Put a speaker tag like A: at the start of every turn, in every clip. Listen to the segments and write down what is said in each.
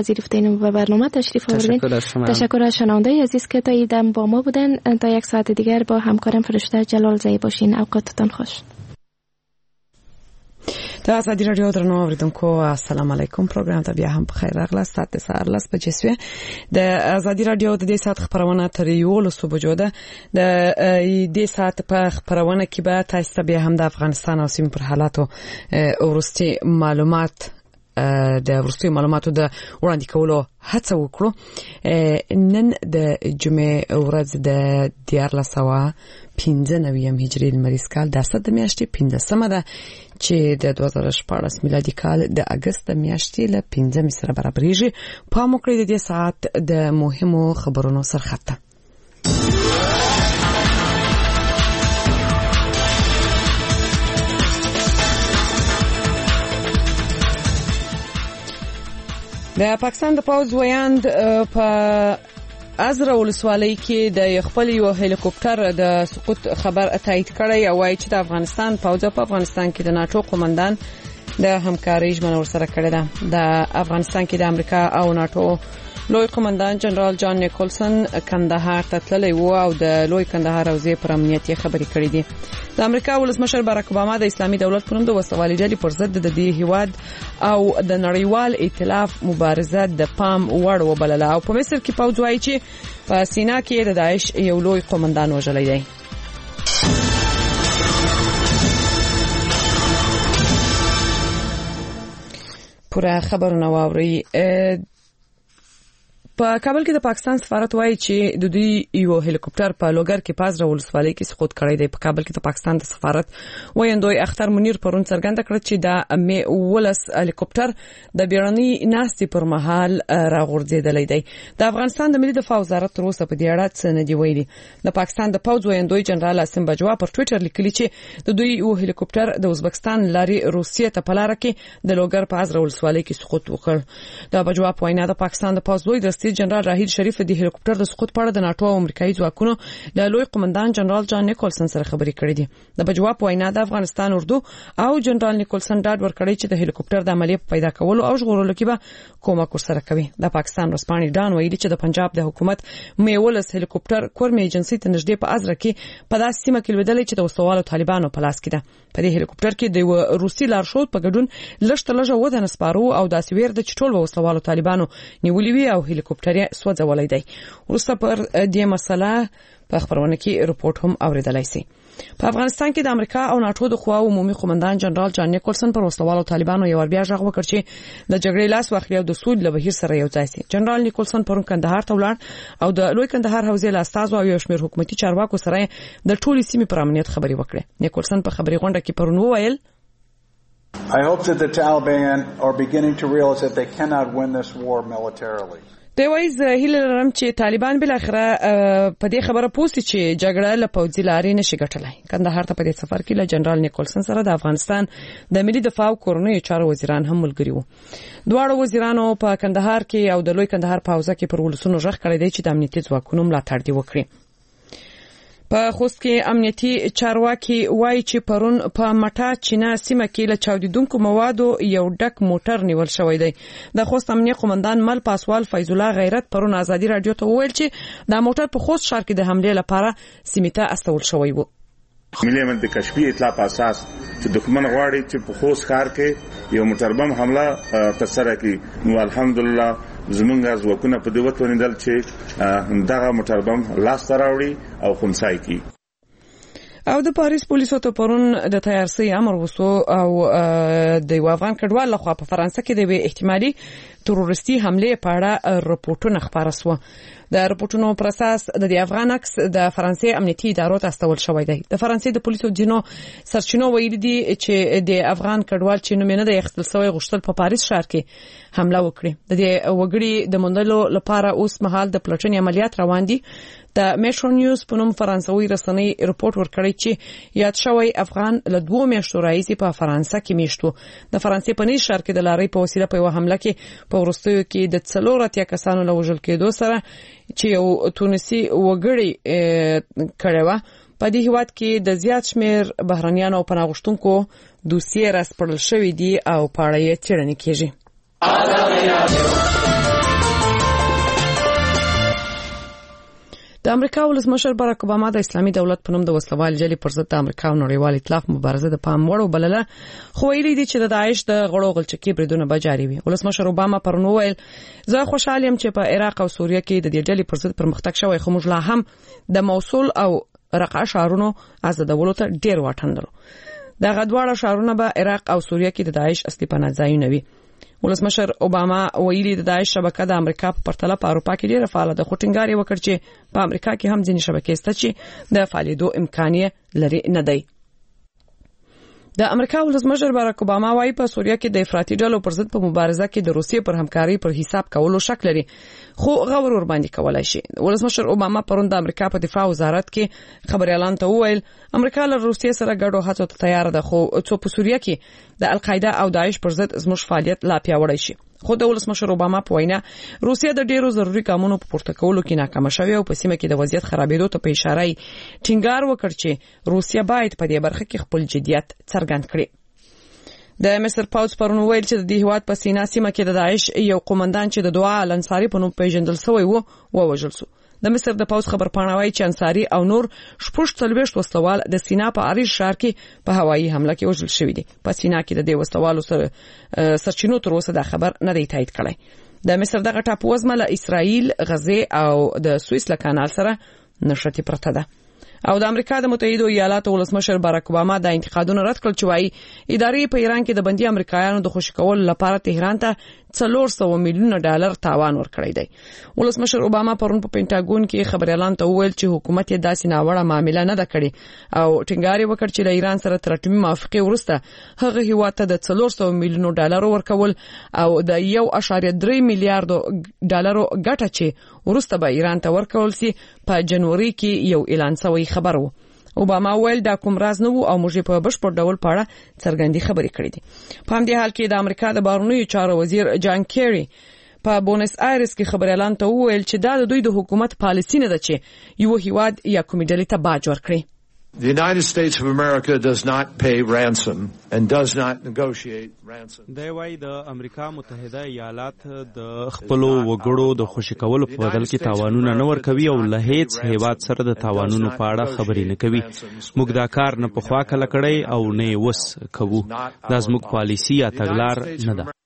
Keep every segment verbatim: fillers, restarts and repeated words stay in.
A: پذیرفتین به برنامه تشریف آوردین. تشکر از شنونده عزیز که تا ایدم با ما بودن. تا یک ساعت دیگر با همکارم فرشته جلال زایی باشین. اوقاتتان خوش.
B: د ازادي رادیو درنو اوریدونکو السلام علیکم. پروګرام ته بیا هم په خیر راغلاست. ساعت سهار لس بجې شوې. د ازادي رادیو د دې ساعت خبرونه تر یولسو بجو ده. د دې ساعت په خبرونه کې به تاسو ته بیا هم د افغانستان او سیمې پر حالاتو ورستي معلومات د ورستي معلوماتو د وړاندې کولو هڅه وکړو. نن د جمعې ورځ د دیارلس سوه پنځه نوي هجري لمریز کال د اسد میاشتې پنځمه ده چې د دوه زره شپاړس میلادي کال د اگست میاشتې له پنځمې سره برابرېږي. په موکړې د دې ساعت د مهمو خبرونو سرخطه. د پاکستان د پوځ ویاند په ازره ولسوالۍ کې د خپل یو هلیکوپټر د سقوط خبر تایید کړی او وايي چې د افغانستان پوځ په افغانستان کې د ناتو قومندان د همکارۍ ژمنه ورسره کړې ده. د افغانستان کې د امریکا او ناتو لوی قومندان جنرال جان نیکولسن کندهار ته تللی و او د لوی کندهار حوزې پر امنیتي خبرې کړې دي. د امریکا ولسمشر باراک اوباما د اسلامي دولت په نوم د وسوالۍ ډلې پر ضد د دې هیواد او د نړیوال ائتلاف مبارزه د پام وړ وبلله او په مصر کې پوځ وايي چې په سینا کې د داعش یو لوی قومندان وژلی دی. پوره خبرونه واوري. په کابل کې د پاکستان سفارت وايي چې د دوی یو هلیکوپټر په لوګر کې پازره ولسوالۍ کې سقوط کړی دی. په کابل کې د پاکستان د سفارت وایندوی اختر منیر پرون څرګنده کړ چې د مې ولس هلیکوپټر د بیړنۍ ناستې پر مهال راغورځېدلی دی. د افغانستان د ملي دفاع وزارت تر اوسه په دې اړه څه نه دی ویلي. د پاکستان د پوځ وایندوی جنرال اسم بجوا پر ټوئیټر لیکلي چې د دوی یو هلیکوپټر د ازبکستان لاري روسیې ته په لار کې د لوګر پازره ولسوالۍ کې سقوط وکړ. د بجوا په وینا د پاکستان د پوځ لوی درستي جنرال راهیل شریف د هلیکوپټر د سقوط په اړه د ناتو او امریکایي ځواکونو د لوی قومندان جنرال جان نیکولسن سره خبرې کړې دي. د بجوا په وینا د افغانستان اردو او جنرال نیکولسن ډاډ ورکړی چې د هلیکوپټر د عملیه پیدا کولو او ژغورلو کې به کومک ورسره کوي. د پاکستان رسپانې ډان ویلي چې د پنجاب د حکومت میولس هلیکوپټر کورمې ایجنسی ته نږدې په ازره کې په داسې سیمه کې لویدلې چې د وسوالو طالبانو په لاس کې ده. په دې هلیکوپټر کې د روسي لارښود په ګډون لږ لږه ودانه سپارو او داسې ویر د چټول وسوالو طالبانو نیولې وی او هلیکوپټر سوځولای دی. ورسته پر دې مسله په خبرونه کې رپورټ هم اوریدلای شي. په افغانستان کې د امریکا او ناتو د خواو عمومي قومندان جنرال جان نیکولسن پر وسوالو طالبانو یو بیا ژغ وکړ چې د جګړې لاس واخلي او د سود له بهیر سره یو ځای شي. جنرال نیکولسن پرون کندهار ته ولاړ او د لوی کندهار حوزې له استازو او یو شمېر حکومتي چارواکو سره د ټولې سیمې پر امنیت خبرې وکړې. نیکولسن په خبري غونډه کې پرون وویل
C: I hope that the Taliban are beginning to realize that they cannot win this war militarily.
B: دی وایي زه هیله لرم چې طالبان بالاخره په دې خبره پوه شي چې جګړه له پوځي لارې نشي ګټلای. کندهار ته په دې سفر کې له جنرال نیکولسن سره د افغانستان د ملي دفاع او کورنیو چارو وزیران هم ملګري وو. دواړو وزیرانو په کندهار کې او د لوی کندهار په حوزه کې پر ولسونو ژغ کړی دی چې د امنیتي ځواکونو ملاتړ دی وکړي. په خوست کې امنیتي چارواکي وایي چې پرون په مټا چینه سیمه کې له چاودیدونکو موادو یو ډک موټر نیول شوی دی. د خوست امنیه قومندان مل پاسوال فیض الله غیرت پرون ازادي رادیو ته وویل چې دا موټر په خوست ښار کې د حمله لپاره سیمه ته استول شوی و.
D: ملي امنیت د کشفي اطلاع په اساس چې دښمن غواړي چې په خوست ښار کې یو موټر بم حمله ترسره کړي. نو الحمدلله زمونږ ځواکونه په دې وتوانیدل چې دغه موټر بم لاس ته راوړي او خنثی کړي.
B: او د پاریس پولیسو ته پرون د تیارسي امر وسو او د یو افغان کډوال لخوا په فرانسه کې د احتمالي تروریستي حمله په اړه رپورټونه خبره سو. د رپورټونو پر اساس د افغان عکس د فرانسې امنیتي ادارو ته استول شوی دی. د فرانسې د پولیسو جنو سرچینو ویلي دي چې د افغان کډوال چې نوم نه د اختصاص شوی غشتل په پاریس ښار کې حمله وکړي. د دې وګړي د موندلو لپاره اوس مهال د پلټنې عملیات روان دي. د میټرو نیوز په نوم فرانسوي رسنۍ رپورټ ورکړی چې یاد شوی افغان له دوه میاشتو راځي په فرانسه کې میشتو. د فرانسې په نیز ښار کې د لارۍ په وسیله په یو حمله کې په ورستیو کې د څلور اتیا کسانو له وژل کېدو سره چې یو تونسي وګړي کړي و. په دې هیواد کې د زیات شمیر بهرنیانو او پناه غوښتونکو دوسیې راسپړل شوې دي او په اړه یې څېړنې کېږي. د امریکا ولسمشر باراک اوباما د اسلامي دولت په نوم د وسلوال جلي پر ضد د امریکا او نړیوال ائتلاف مبارزه د پام وړ وبلله، خو ویلي دي چې د داعش د غړو غلچکي بریدونه به جاري وي. ولسمشر اوباما پرون وویل زه خوشاله یم چې په عراق او سوریه کې د دې جلي پر ضد پرمختګ شوی، خو موږ لا هم د موصل او رقه شهرونو آزادولو ته ډیر واټن لرو. د غدواړه شهرونه به عراق او سوریه کې د داعش اصلي پناه ځایونه وي. ولسمشر اوباما ویلي د داعش شبکه د امریکا په پرتله په اروپا کې ډیره فعاله ده، خو ټینګار یې وکړ چې په امریکا کې هم ځینې شبکې شته چې د فعالیدو امکان یې لري نه دی. د امریکا ولسمشر باراک اوباما وايي په سوریه کې د افراطي ډلو پر ضد په مبارزه کې د روسیې پر همکاري پر حساب کولو شک لري، خو غور ور باندې کولای شي. ولسمشر اوباما پرون د امریکا په دفاع وزارت کې خبريالان ته وویل امریکا له روسیې سره ګډو هڅو ته تیار ده، خو څو په سوریه کې د القاعده او داعش پر ضد زموږ فعالیت لا پیاوړی شي. خو د ولسمشر اوباما په وینا روسیه د ډیرو ضروري ګامونو په پورته کولو کې ناکام شوه او په سیمه کې د وضعیت خرابېدو ته په اشاره ټینګار وکړ چې روسیه باید په دې برخه کې خپل جديت څرګند کړي. د مصر پوز پرون ویل چې د دې هیواد په سینا سیمه کې د داعش یو قومندان چې د دعا الانصاری په نوم پیژندل شوی وو ووژل شو. د مصر د پوز خبر پاڼه چې انصاری او نور شپږ تلويشت وسلوال د سینا په عریش ښار کې په هوایي حمله کې وژل شوی دي. په سینا کې د دې وسلوالو سره سرچینو تر اوسه دا خبر نه دی تایید کړی. د مصر دغه ټاپو وزمه له اسرائیل، غزه او د سویس له کانال سره نشتی پرته ده. او د امریکا د متحده ایالاتو ولسمشر باراک اوباما د انتقادونو رد کړل چې وايي ادارې په ایران کې د بندي امریکایانو د خوشی کولو لپاره تهران ته څلور سوه میلیونه ډالر تاوان ورکړی دی. ولسمشر اوباما پرون په پینټاګون کې خبريالان ته وویل چې حکومت یې داسې ناوړه معامله نه ده کړې او ټینګار وکړ چې د ایران سره تر اټومي موافقې وروسته هغه هیواد ته د څلور سوه میلیونه ډالر ورکول او د یو اشاریه درې میلیارډ ډالر ګټه چې وروسته به ایران ته ورکول سي په جنوري کې یو اعلان شوی خبر وو. اوباما ویل دا کوم راز نه وو او موږ په بشپړ ډول پاړه څرګندې خبرې کړې دي. په همدې حال کې د امریکا د بهرنیو چارو وزیر جان کیری په بونس آیرس کې خبريالان ته وویل چې دا د دوی د حکومت پالیسی نه ده چې یو هیواد یا کومې ډلې ته باج ورکړي.
E: The United States of America does not pay ransom and does not negotiate ransom. دا وايي د امریکا متحده ایالات د خپل وګړو د خوشی کولو په بدل کې تاوانونه نه ورکوي او له هیڅ هیواد سره د تاوانونو په اړه خبرې نه کوي. موږ دا کار نه په خوا کله کړی او نه وس کوو. دا زموږ پالیسی یا تګلار نه ده.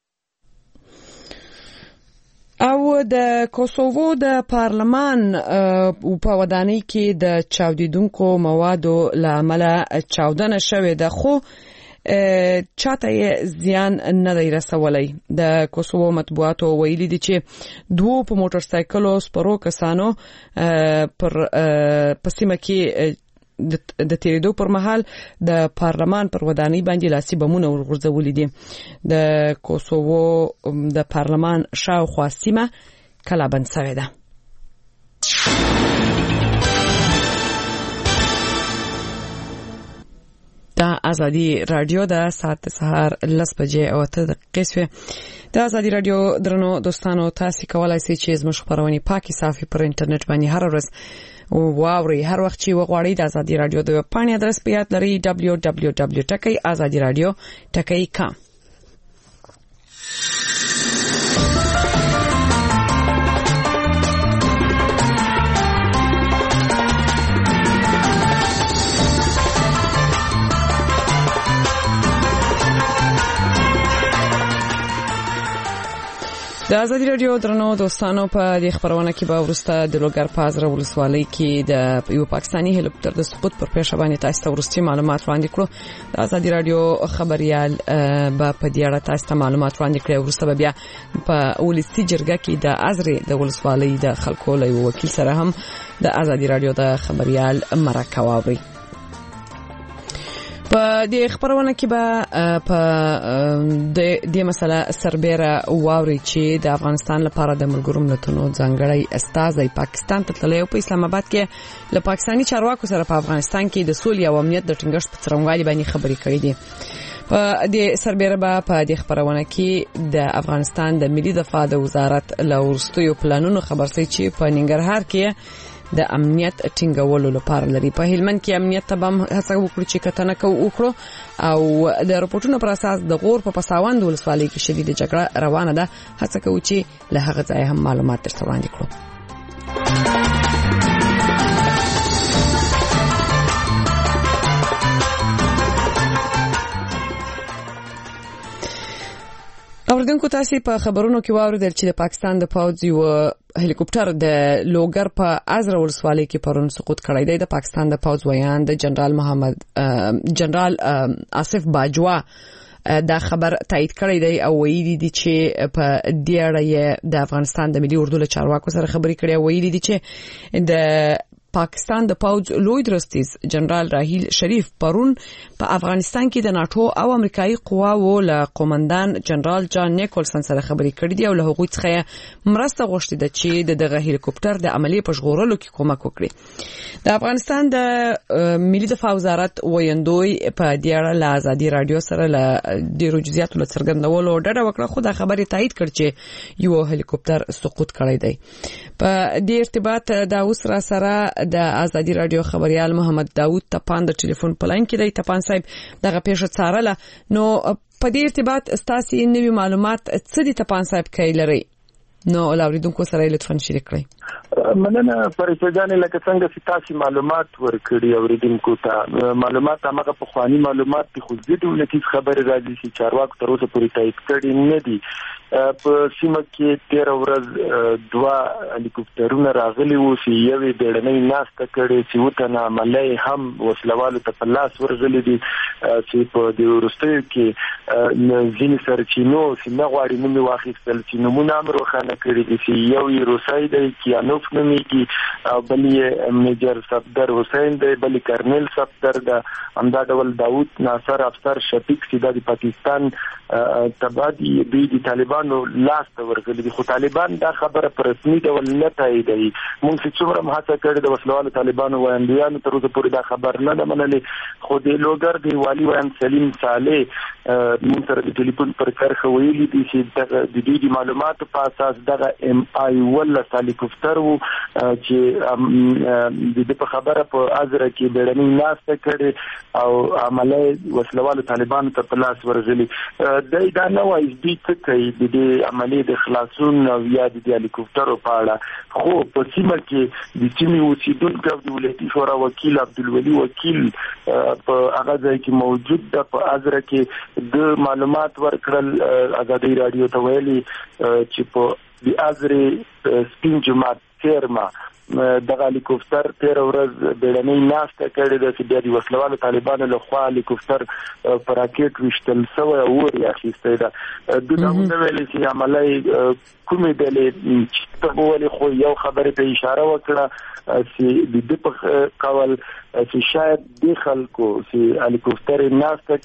E: او د کوسوو د پارلمان په ودانۍ کې د چاودیدونکو موادو لامل چاودنه شوې ده، خو چاته یې زیان نه دی رسولی. د کوسوو مطبوعاتو ویلي دي چې دوه په موټر سایکلو سپرو کسانو پر پسیمه کې د تیریدو پر مهال د پارلمان پر ودانۍ باندې لاسي بمونه ورغورځولي دي. د کوسوو د پارلمان شاوخوا سیمه کلابند شوې ده. دا ازادي رادیو د ساعت سهار لس بجې او اته دقیقې شوې. د ازادي رادیو درنو دوستانو تاسو کولای شئ چې زموږ خبرونه پاکي صافي پر انټرنیټ باندې هر ورځ واوري. هر وخت چې وغواړئ د ازادي رادیو د پاڼې ادرس په یاد لرئ دبلیو دبلیو دبلیو ټکی ازادي رادیو ټکی کام. د ازادي رادیو درنو دوستانو په دې خبرونه کې به ورسته د لوګر پازره ولسوالۍ کې د یو پاکستاني هلیکوپټر د سقوط پر پیښه باندې تاسو ته ورستي معلومات وړاندې کړو. د ازادي رادیو خبريال به په دې اړه تاسو ته معلومات وړاندې کړي. ورسته بیا په ولسي جرګه کې د ازري د ولسوالۍ د خلکو له وکیل سره هم د ازادي رادیو د خبريال مرکه واوري. په دې خبرونه کې به په دې مسله سربېره واوري چې د افغانستان لپاره د ملګرو ملتونو ځانګړی استازی پاکستان ته تللی او په اسلام آباد کې له پاکستاني چارواکو سره په افغانستان کې د سولې او امنیت د ټینګښت په څرنګوالي باندې خبرې کړې دي. په دې سربېره به په دې خبرونه کې د افغانستان د ملي دفاع د وزارت له وروستیو پلانونو خبر شي چې په ننګرهار کې د امنیت ټینګولو لپاره لري. په هلمند کې امنیت ته هم هڅه وکړي چې کتنه وکړو او د رپورټونو پر اساس د غور په پساوند ولسوالۍ کې شدید جګړه روانه ده. هڅه کوي چې له هغه ځای هم معلومات ترلاسه وړاندې کړو. اوریدونکو تاسو په خبرونو کې واوریدل چې د پاکستان د پوځ یو هلیکوپټر د لوګر په ازره ولسوالۍ کې پرون سقوط کړی دی. د پاکستان د پوځ ویان د جنرال محمد جنرال آصف باجوا دا خبر تایید کړی دی او ویلي دي چې په دې اړه د افغانستان د ملي اردو له چارواکو سره خبرې کړې او ویلي دي چې د پاکستان د پوځ لوی درستیز جنرال راهیل شریف پرون په افغانستان کې د ناتو او امریکایي قواو له قومندان جنرال جان نیکولسن سره خبرې کړې دي او له هغوی څخه مرسته غوښتې ده چې د دغه هلیکوپټر د عملی په ژغورلو کې کومک وکړي. د افغانستان د ملي دفاع وزارت ویاندوی په دې اړه له ازادي رادیو سره له ډیرو جزئیاتو له څرګندولو ډډه وکړه، خو دا خبره تایید کړ چې یو هلیکوپټر سقوط کړی دی. په دې ارتباط دا اوس را سره د ازادي رادیو خبريال محمد داوود تپان د ټلیفون په لاین کې دی. تپان صاحب دغه پیښه څارله، نو په دې ارتباط ستاسو نوي معلومات څه دي تپان صاحب کوي لري؟ نو اوریدونکو سره لطفا شریک کړئ.
F: مننه پرېږدانې لکه څنګه چې تاسو معلومات ورکړي اوریدونکو ته، معلومات هغه په خواني معلومات دي خو ځکه ولکې خبره راځي چې چارواکو تر اوسه پورې تایید کړي نه دي. په سیمه کې تیر ورځ دوا هلیکوپټرونه راغلي وو چې یوې بیړنۍ ناسته کړې چې وته عملي هم وسلوالو ته په لاس ورغلي دي چې په دې وروستیو کې ځینې سرچینو چې نه غواړي نومې واخیستل چې نومونه هم روښانه کړي دي چې یو یې روسای دی کیانوف نومیږي او بل یې میجر صفدر حسین دی، بل یې کرنل صفدر ده، همدا ډول داوود ناصر افسر شفیق چې د پاکستان تبادی دوی د طالبانو لاس ته ورغلي دي، خو طالبان دا خبره په رسمي ډول نه تاییدوي. موږ چې څومره هڅه کړې د وسلوالو طالبانو ویاندویانو تر اوسه پورې دا خبر نه ده منلې، خو د لوګر د والي ویان سلیم صالح موږ سره د ټلیفون پر کرښه ویلي دي چې د دوی د معلوماتو په اساس دغه ام آی ولس هلیکوپټر وو چې د دې په خبره په ازره کې بیړنۍ ناسته کړې او عملی وسلوالو طالبانو ته په لاس ورغلي. دای دا نه وایي دوی څه کوي د دې عملی د خلاصون او یا د هلیکوپټرو په اړه، خو په سیمه کې د سیمې اوسیدونکو د ولایتي شورا وکیل عبدالولي وکیل په هغه ځای کې موجود ده. په ازره کې د معلومات ورکړل ازادي رادیو ته ویلي چې په د ازرې سپین جماعت تیرما دغه هلیکوپټر تیر ورځ بیړنۍ ناسته کړې ده چې بیا د وسلوالو طالبانو له خوا هلیکوپټر په راکټ ویشتل شوی او ور اخیستی ده. دوی دا ویلي چې عملی کومې ډلې چې ولې خو یو خبرې ته اشاره وکړه چې د دې په کول چې شاید د خلکو چې هلیکوپټر ناسته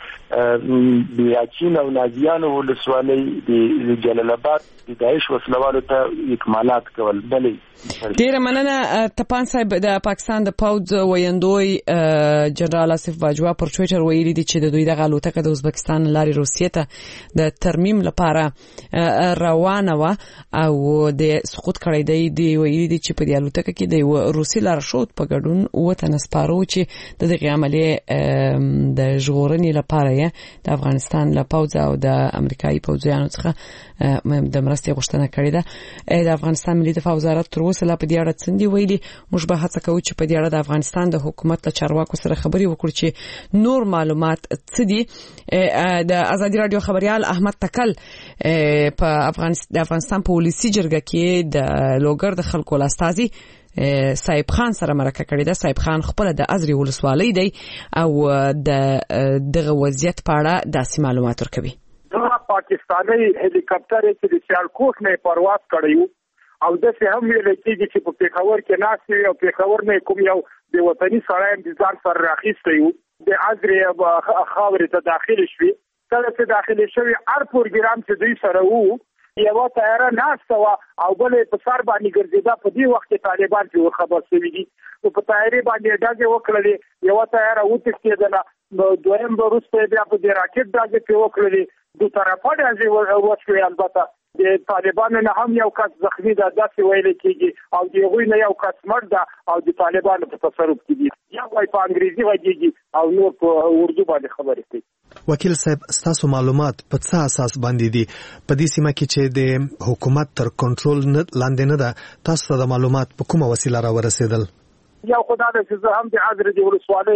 F: کړي د اچین او نازیانو ولسوالۍ د جلال آباد د داعش وسلوالو ته اکمالات کول. بلې
E: ډیره مننه تپان صاحب. د پاکستان د پوځ ویاندوی جنرال آصف باجوا پر ټوئیټر ویلي دي چې د دوی د الوتکه د ازبکستان لارې روسیې ته د ترمیم لپاره روانه و او د سقوط کړی دی. دی ویلي دي چې په دې الوتکه کې د روسي لارښود په ګډون وته نسپارو چې د دغه عملیې د ژغورنې لپاره یې د افغانستان له پوځ او د امریکایي پوځیانو څخه د مرستې غوښتنه کړې ده. د افغانستان ملي دفاع وزارت تر اوسه لا په دې اړه څه دي ویلي؟ موږ به هڅه کوو چې په دې اړه د افغانستان د حکومت له چارواکو سره خبرې وکړو چې نور معلومات څه دي. د ازادي رادیو خبريال احمد تکل په افغانستان د افغانستان په ولسی جرګه کې د لوګر د خلکو لاستازي صاحب خان سره مرکه کړې ده. صاحب خان خپل د ازري ولسوالۍ دی او د دغه وضعیت په اړه داسې معلومات ورکوي.
G: دا پاکستاني هلیکاپټر چې د سیالکوټ نه پرواز کړی او د څه هم ویل کېږي چې په پیښور کې ناسي او پیښور نه کوم یو د وطني سړی د ځان سره راخیستی و د ازري خاورې ته داخل شوی. کله چې داخل شوی هر پروګرام چې دوی سره وو یو تیاره ناسته وه او بلې په سر باندې ګرځېده. په دې وخت کې طالبان چې خبر شوي دي نو په تیارې باندې ډزې وکړلې، یوه تیاره وتښتېدله، دویم وروسته بیا په دې راکټ ډزې پرې وکړلې، دو طرفه ډزې وشوې. البته د طالبانو نه هم یو کس زخمي ده داسې ویل کېږي او د هغوی نه یو کس مړ ده او د طالبانو په تصرف کې دي. یا وایي په انګریزي غږېږي او نور په اردو باندې خبرې کوي.
H: وکیل صاحب ستاسو معلومات په څه اساس باندې دي په دې سیمه کې چې د حکومت تر کنټرول لاندې نه ده؟ تاسو ته د معلومات په کومه وسیله را ورسېدل؟
G: یو خدای دې چې زه هم د ازرې د ولسوالۍ یم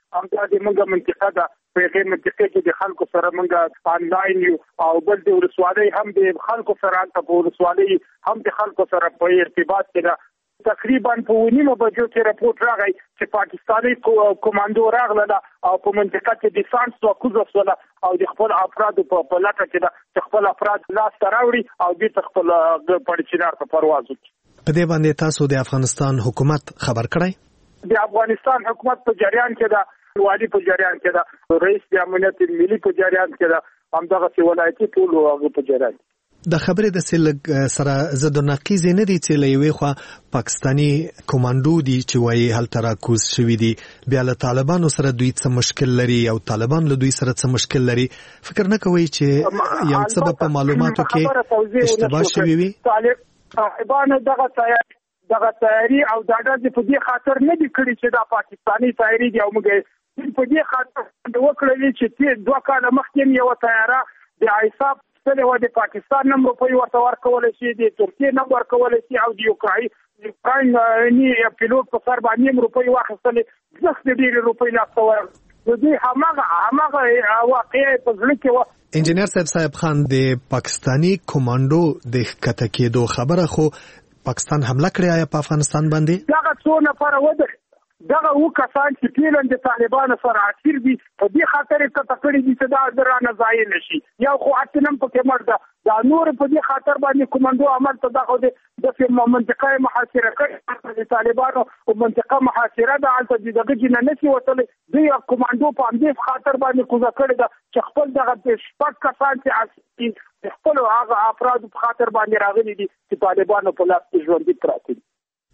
G: هم د موږ منطقه ده په هغه منطقه کې د خلکو سره موږ آنلاین یو او بل د ولسوالۍ هم د خلکو سره په ولسوالۍ هم د خلکو سره په ارتباط کې ده تقریبا په ونیمه بجو کې راپورټ راغی چې پاکستاني کمانډو راغله او په منطقه کې د سانس او کوزوسولا او د خپل افراد په لټه کې ده خپل افراد لاس تراوړي او د خپل پړچینار په پرواز وکړي.
H: په دې باندې تاسو د افغانستان حکومت خبر کړئ؟
G: د افغانستان حکومت په جریان کې ده، والی په جریان کې ده، رئیس د امنیت ملي په جریان کې ده، همدغه ولایتي ټول هغه په جریان.
H: د خبرې د سلګ سره زد نقیز نه دي چې لوي خو پاکستانی کمانډو دي چې وایي هل تراکوز شوی دي، بیا له طالبانو سره دوی څه مشکل لري او طالبان له دوی سره څه مشکل لري. فکر نه کوي چې یو څه په معلوماتو کې اشتباه شوی وي؟
G: طالبان دغه تیاری دغه تیاری او دا د په دې خاطر نه دي کړی چې دا پاکستانی تیاری دی او موږ په دې خاطر وکړل چې دوه کاله مخکې یو تیاره د ایساف ستله و د پاکستان نوم په ورته ورکول شي، د ترکیه نوم ورکول شي او د یوکرای یوکراین نی پیلوټ په سر باندې روپۍ واخیستل ځکه د ډېر روپۍ لاس ور د دې همغه همغه واقعي په ځل کې و.
H: انجنیر صاحب صاحب خان د پاکستانی کمانډو د ښکته کېدو خبره خو پاکستان حمله کړې آیا په افغانستان باندې؟
G: دغه څو نفر ودرې دغه و کسان چې پیلن د طالبانو سره عاشر دي په دې خاطر کته کړی دي چې دا درانه ځای نشي یو خو اتنم پکې مرده دا نور په دې خاطر باندې کومندو عمل ته دغه د منطقه محاصره کړي د طالبانو او منطقه محاصره د الته دغه جن نه شي وصل دی کومندو په دې خاطر باندې کوزه کړی دا چې خپل دغه شپږ کسان چې عاشر خپل هغه افراد په خاطر باندې راغلي دي چې طالبانو په لاس کې ژوند دي پراته دي.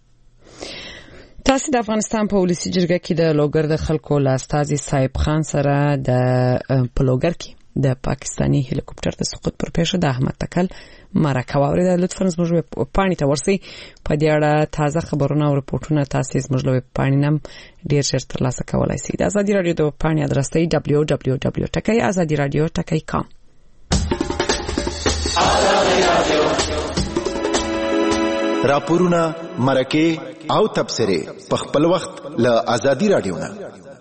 E: تاسو د افغانستان په ولسی جرګه کې د لوګر د خلکو له استاذي صاحب خان سره د پلوګر کې د پاکستانی هلیکوپټر د سقوط پر پیښه د احمد تکل مرکه واوري د لطفاً زموږ پاڼې ته ورسي په دې اړه تازه خبرونه او رپورټونه تاسو زموږ له پاڼې نم ډیر ژر ترلاسه کولای شئ. د ازادي رادیو د پاڼې ادرس دی دبلیو دبلیو دبلیو ټکی ازادي رادیو ټکی کام.
I: راپورونه مرکه او تبصره په خپل وخت له ازادي رادیو نه.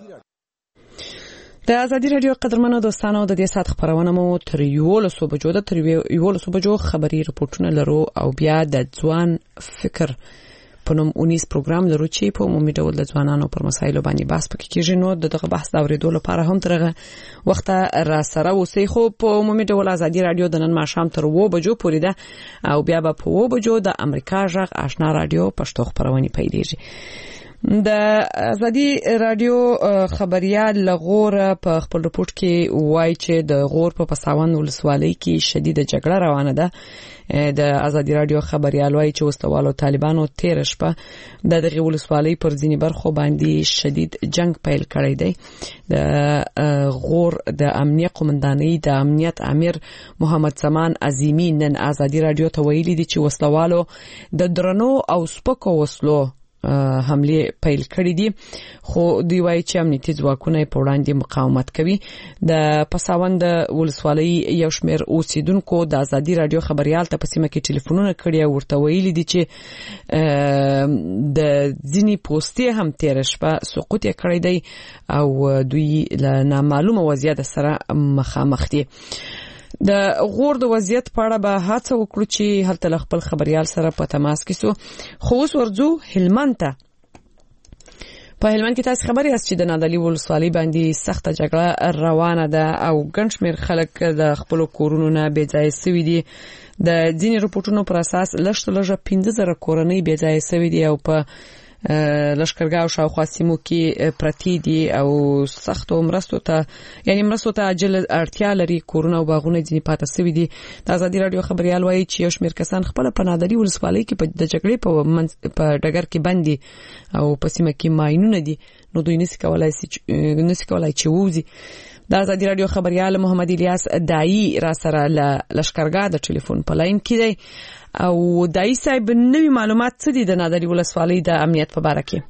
E: د ازادي رادیو قدرمنو دوستانو د دې سات خبرونه مو تر یو لسو بجو د تر یو لسو بجو خبري رپورټونه لرو او بیا د ځوان فکر په نوم اونیس پروګرام لرو چې په عمومي ډول د ځوانانو پر مسایلو باندې بحث پکې کیږي. نو دغه بحث دا ورېدو لپاره هم ترغه وخت را سره اوسئ. خو په عمومي ډول ازادي رادیو د نن ماښام تر و بجو پورې ده او بیا به په و بجو د امریکا ژغ آشنا رادیو پښتو خبرونه پیلېږي. د ازادي رادیو خبريال لغور په خپل رپورت کې وایي چې د غور په پساوند ولسوالۍ کې شدیده جګړه روانه ده. د ازادي رادیو خبريال وایي چې وسلوالو طالبانو تیر شپه د دغه ولسوالۍ پر ځینې برخو باندې شدید جنگ پیل کړی دی. د غور د امنیه قومندانۍ د امنیت امیر محمد سمان عظیمی نن ازادي رادیو ته ویلي دي چې وسلوالو د درنو او سپکو وسلو حمله پیل کړې دي، خو دوی وایي چې امنیتي ځواکونه په وړاندې مقاومت کوي. د پساوند ولسوالۍ یو شمېر اوسیدونکو د ازادي رادیو خبريال ته په سیمه کې ټلیفونونه کړي او ورته ویلي دي چې د ځینی پوسټي هم تیر شپه سقوط کړی دی او دوی له نامعلومه وضعیت سره مخامخ دي. د غور د وضعیت په اړه به هڅه وکړو چې هلته خپل خبريال سره په تماس کې سو. خو اوس ورځو هلمند ته. په هلمند کې تاسو خبري یاست چې د نادعلي ولسوالۍ باندې سخته جګړه روانه ده او ګڼ شمېر خلک د خپل کورونو نه بې ځایه شوي دي. د ځینې رپورټونو پر اساس لږ لږه پنځه زره کورنۍ بې ځایه شوي دي او په لشکرګاه او شاوخوا سیمو کې پرتی دي او سختو مرستو ته یعنی مرستو ته عاجل اړتیا لري. کورونه او باغونه ځینې پاتې شوي دي. د ازادي رادیو خبريال وایي چې یو شمېر کسان خپل په نادعلي ولسوالۍ کې په د جګړې په په ډګر کې بندي او په سیمه کې ماینونه دي، نو دوی نشي کولای نشي کولای چې ووزي. د ازادي رادیو خبريال محمد الیاس دایی را سره له لشکرګاه د ټلیفون په لاین کې دی او دایی صاحب نوې معلومات څه دي د نادعلي ولسوالۍ د امنیت په اړه کې؟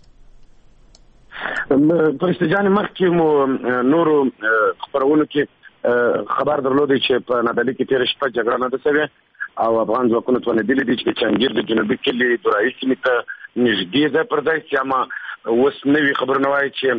F: پرشته جان مخکې مو نورو خبرونو کې خبر درلودي چې په نادعلي کې تیر شپه جګړه نه ده شوې او افغان ځواکونه توانېدلي دي چې چنګیر د جنوبي کلي دورایي سیمې ته نږدې ځای پر ځای چې اما اوس نوې خبرونه وایي چې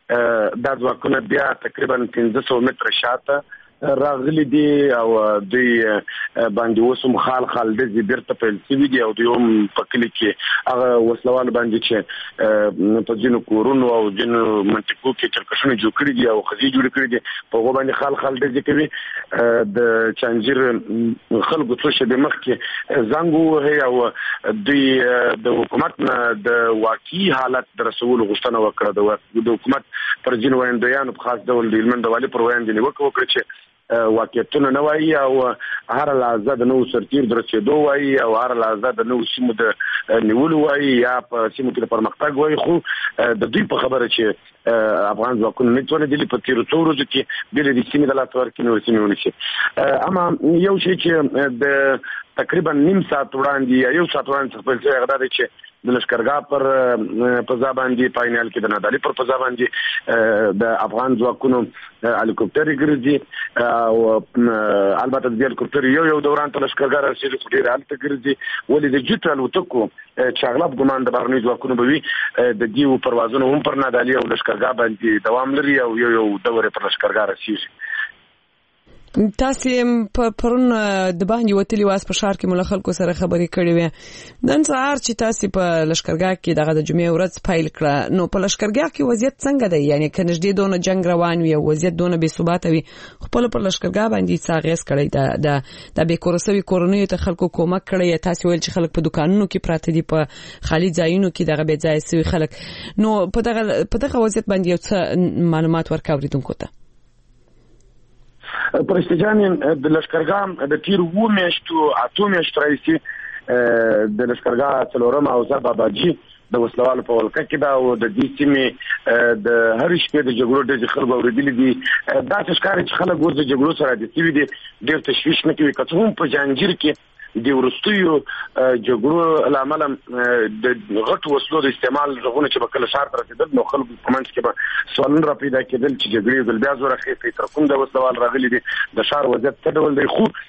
F: دا ځواکونه بیا تقریبا پنځه سوه متره شاته راغلي دي او دوی باندې اوس مخال خال د بیرته پیل شوي دي او دوی هم په کلی کې هغه وسلوال باندې چې په ځینو کورونو او ځینو منطقو کې چرکشونه جوړ کړي دي او خزي جوړ کړي دي په هغه باندې خال خال د کوي د چانجیر خلکو څه شبه مخ کې زنګ وهي او دوی د حکومت نه د واقعي حالت در رسول غوښتنه وکړه د حکومت پر ځینو ویندیانو په خاص ډول د هلمند والي پر ویندې نیوکه وکړه چې واقعیتونه نه وایي او هر لحظه د نوو سرتیر درسېدو وایي او هر لحظه د نوو سیمو د نیولو وایي یا په سیمو کې د پرمختګ وایي خو د دوی په خبره چې افغان ځواکونه نه توانېدلي په تېرو څو ورځو کې بېلې د سیمې د لاسته ورکړې نورې سیمې ونیسي. اما یو شی چې د تقریبا نیم ساعت وړاندې یا یو ساعت وړاندې څخه پیل شوی هغه دا دی چې د لښکرګاه پر فضا باندې پاینال کې د نادالي پر فضا باندې د افغان ځواکونو هلیکوپټر ګرځي او البته د هلیکوپټر یو یو دوران ته لښکرګاه رسېږي خو ډېر هلته ګرځي ولې د جټ الوتکو چې اغلب ګمان د بهرنیو ځواکونو به وي د دې پروازونو هم پر نادالي او لښکرګاه باندې دوام لري او یو یو دورې پر لښکرګاه رسېږي.
E: تاسو په پرون د باندې وتلی واس په شهر کې مل خلکو سره خبرې کړې وې نن سهار چې تاسو په لښکرګاه کې دغه د جمعې ورځ فایل کړه نو په لښکرګاه کې وضعیت څنګه دی یعنی کنه دې دونه جنگ روان وي او وضعیت دونه بې ثبات وي خپل پر لښکرګاه باندې څاغېس کړی د د د بې کورسوي کورونو ته خلکو کومک کړی تاسو ویل چې خلک په دکانونو کې پراته دي په خالي ځایونو کې دغه بې ځای سوي خلک نو په دغه په دغه وضعیت باندې یو څه معلومات ورکاوري دونکو ته.
F: پرشتجان د لښکرګاه د تیر و میاشتو اته میاشتې راځي د لښکرګاه څلورم او زه باباجي د وسلوالو په ولکه کې دا او د دې سیمې د هر شپې د جګړو د خلکو اوریدل دي دا څه ښکاري چې خلک اوس د جګړو سره د سیوي دي ډېر تشویش نه کوي که هم په جانجیر کې د ورستیو جګړو لامل د غټ وسلو د استعمال رغونه چې بکله شهر تر رسیدل نو خلکو په منځ کې به سوالونه را پیدا کېدل چې جګړې د بیا زوره خېټې تر کوم د وسلوال راغلي دي د شهر وضعیت څه ډول دی خو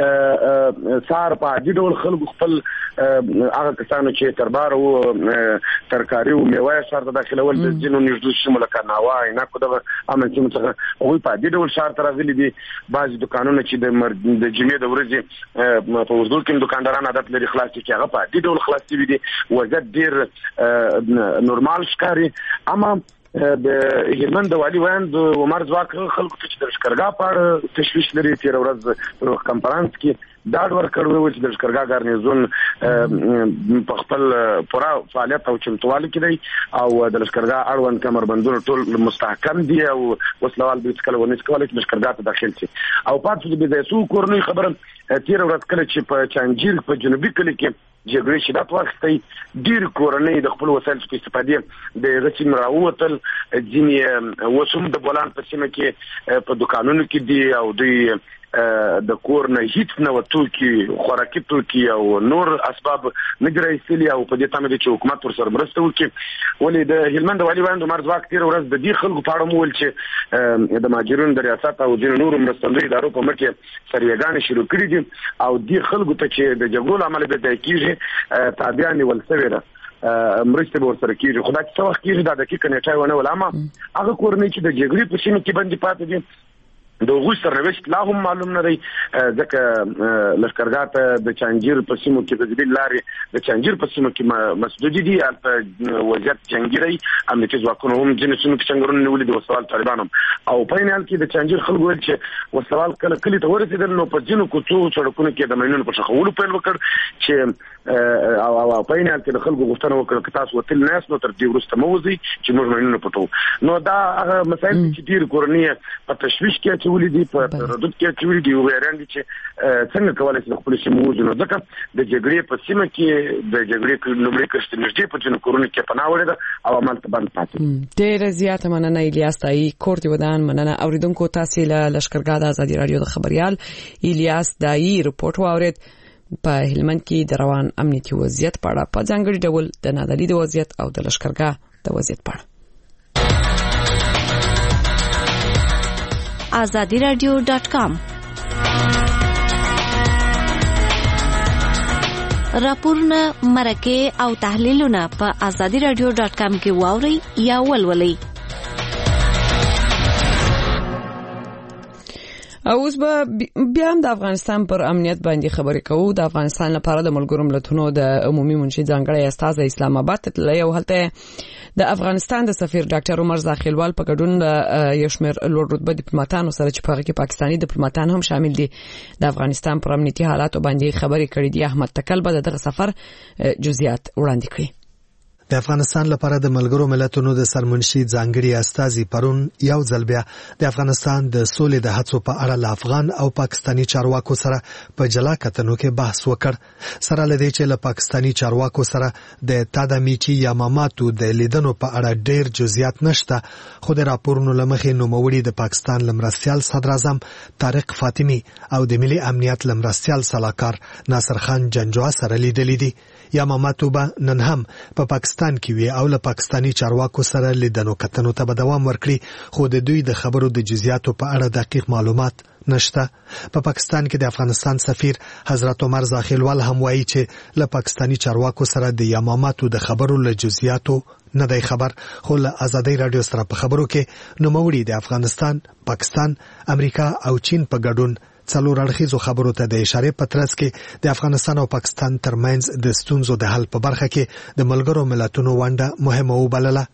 F: سار په عادي ډول خلکو خپل هغه کسانو چې تربار او ترکاری او میوه شهر ته داخلول د ځینو نږدې سیمو لکه ناوا نه کو دغه امن چې څنګه هغوی په عادي ډول شهر ته راغلي دي بعض دکانونه چې د د جمعې د ورځې په وزدور کې دکانداران عادت لري خلاص چې هغه په عادي ډول خلاص دي وضعیت ډېر نورمال ښکاري. اما د هلمند د والي ویاند عمر ځواک خلکو ته چې د لښکرګاه په اړه تشویش لري تېره ورځ په کنفرانس کې ډاډ ورکړی و چې د لښکرګاه ګارنیزون په خپل پوره فعالیت او چمتووالي کې دی او د لښکرګاه اړوند کمربندونه ټول مستحکم دي او وسلوال به هېڅکله ونه شي کولی چې لښکرګاه ته داخل شي. او پاتې د بې ځایه سوو کورنیو خبره تېره ورځ کله چې په چانجیر په جنوبي کلي کې جګړې شدت واخیستی ډېر کورنۍ د خپل وسایلو څخه استفادې د هغه سیمې راووتل ځینې اوس هم د بولان په سیمه کې په دکانونو کې دي او دوی د کور نه هیڅ نه توکي خوراکي توکي او نور اسباب نه دي راایستلي او په دې تمه دي چې حکومت ورسره مرسته وکړي. ولې د هلمند والي ویاند عمر ځواک تېره ورځ د دې خلکو په اړه مو ویل چې د مهاجرینو د ریاست او ځینو نورو مرستندویو ادارو په مټ کې سروېګانې شروع کړي دي او دې خلکو ته چې د جګړو له امله بې ځایه کېږي تابعه نیول سوې ده مرسته به ورسره کېږي. خو دا چې څه وخت کېږي دا دقیقه نیټه یې ونه ویل. اما هغه کورنۍ چې د جګړې په سیمه کې بندي پاتې دي د هغوی سرنوشت لا هم معلوم نه دی ځکه لښکرګاه ته د چانجیر په سیمو کې د ځبیل لارې د چانجیر په سیمو کې مسدودي دي هلته وضعیت جنګي دی امنیتي ځواکونو هم ځینو سیمو کې چنګرونه نیولي دي وسوال طالبان هم او په عین حال کې د چانجیر خلکو ویل چې وسوال کله کلي ته ورسېدل نو په ځینو کوڅو سړکونو کې د ماینونو په ښخولو پیل وکړ چې او او په عین حال کې د خلکو غوښتنه وکړه که تاسو وتل نه یاست نو تر دې وروسته مه وځئ چې موږ ماینونه پټوو. نو دا هغه مسایل چې ډېرې کورنۍ په تشویش کې اچولي دي په تردد کې اچولي دي او حیران دي چې څنګه کولی شي د خپلو سیمو ووځي. نو ځکه د جګړې په سیمه کې د جګړې لومړۍ کښت نږدې په ځینو کورونو کې پناه وړې ده او همالته بند پاتې.
E: ډېره زیاته مننه الیاس تایي کور دې ودان. مننه اورېدونکو تاسې له لښکرګاه د ازادي راډیو د خبریال الیاس دایي رپورټ واورېد په هلمند کې د روان امنیتي وضعیت په اړه په ځانګړي ډول د نادعلي د وضعیت او د لښکرګاه د وضعیت په اړه.
J: azadi radio dot com راپورونه مرکه او تحلیلونه په azadi radio dot com کې واوري یا ولولئ.
E: اوس به بیا هم د افغانستان پر امنیت باندې خبرې کوو. د افغانستان لپاره د ملګرو ملتونو د عمومي منشي ځانګړی استازی اسلام آباد ته تللی او هلته د افغانستان د سفیر ډاکټر عمر زاخیلوال په ګډون یو شمېر لوړ رتبه ډیپلوماټانو سره چې په هغه کې پاکستاني ډیپلوماټان هم شامل دي د افغانستان پر امنیتي حالاتو باندې خبرې کړې دي. احمد تکل به دغه سفر جزئیات وړاندې کړي.
H: د افغانستان لپاره د ملګرو ملتونو د سرمنشي ځانګړي استازي پرون یو ځل بیا د افغانستان د سولې د هڅو په اړه له افغان او پاکستاني چارواکو سره په جلا کتنو کې بحث وکړ. سره لدی چې له پاکستاني چارواکو سره د تادامیچي یا ماماتو د لیدنو په اړه ډېر جزئیات نشته، خو د راپورونو لمخې نوموړي د پاکستان لمرستيال صدر اعظم طارق فاطمی او د ملي امنیت لمرستيال سلاکار ناصر خان جنجوا سره لیدلې دي. یا ماماتو به نن هم په پاکستان کې وي او له پاکستاني چارواکو سره لیدنو کتنو ته به دوام ورکړي، خو د دوی د خبرو د جزئیاتو په اړه دقیق معلومات نشته. په پاکستان کې د افغانستان سفیر حضرت عمر زاخیلوال هم وایي چې له پاکستاني چارواکو سره د یاماماتو د خبرو له جزئیاتو نه دی خبر، خو له ازادي رادیو سره په خبرو کې نوموړي د افغانستان، پاکستان، امریکا او چین په ګډون څلور اړخیزو خبرو ته د اشاره په ترڅ کې د افغانستان او پاکستان ترمنځ د ستونزو د حل په برخه کې د ملګرو ملتونو ونډه مهمه وبلله.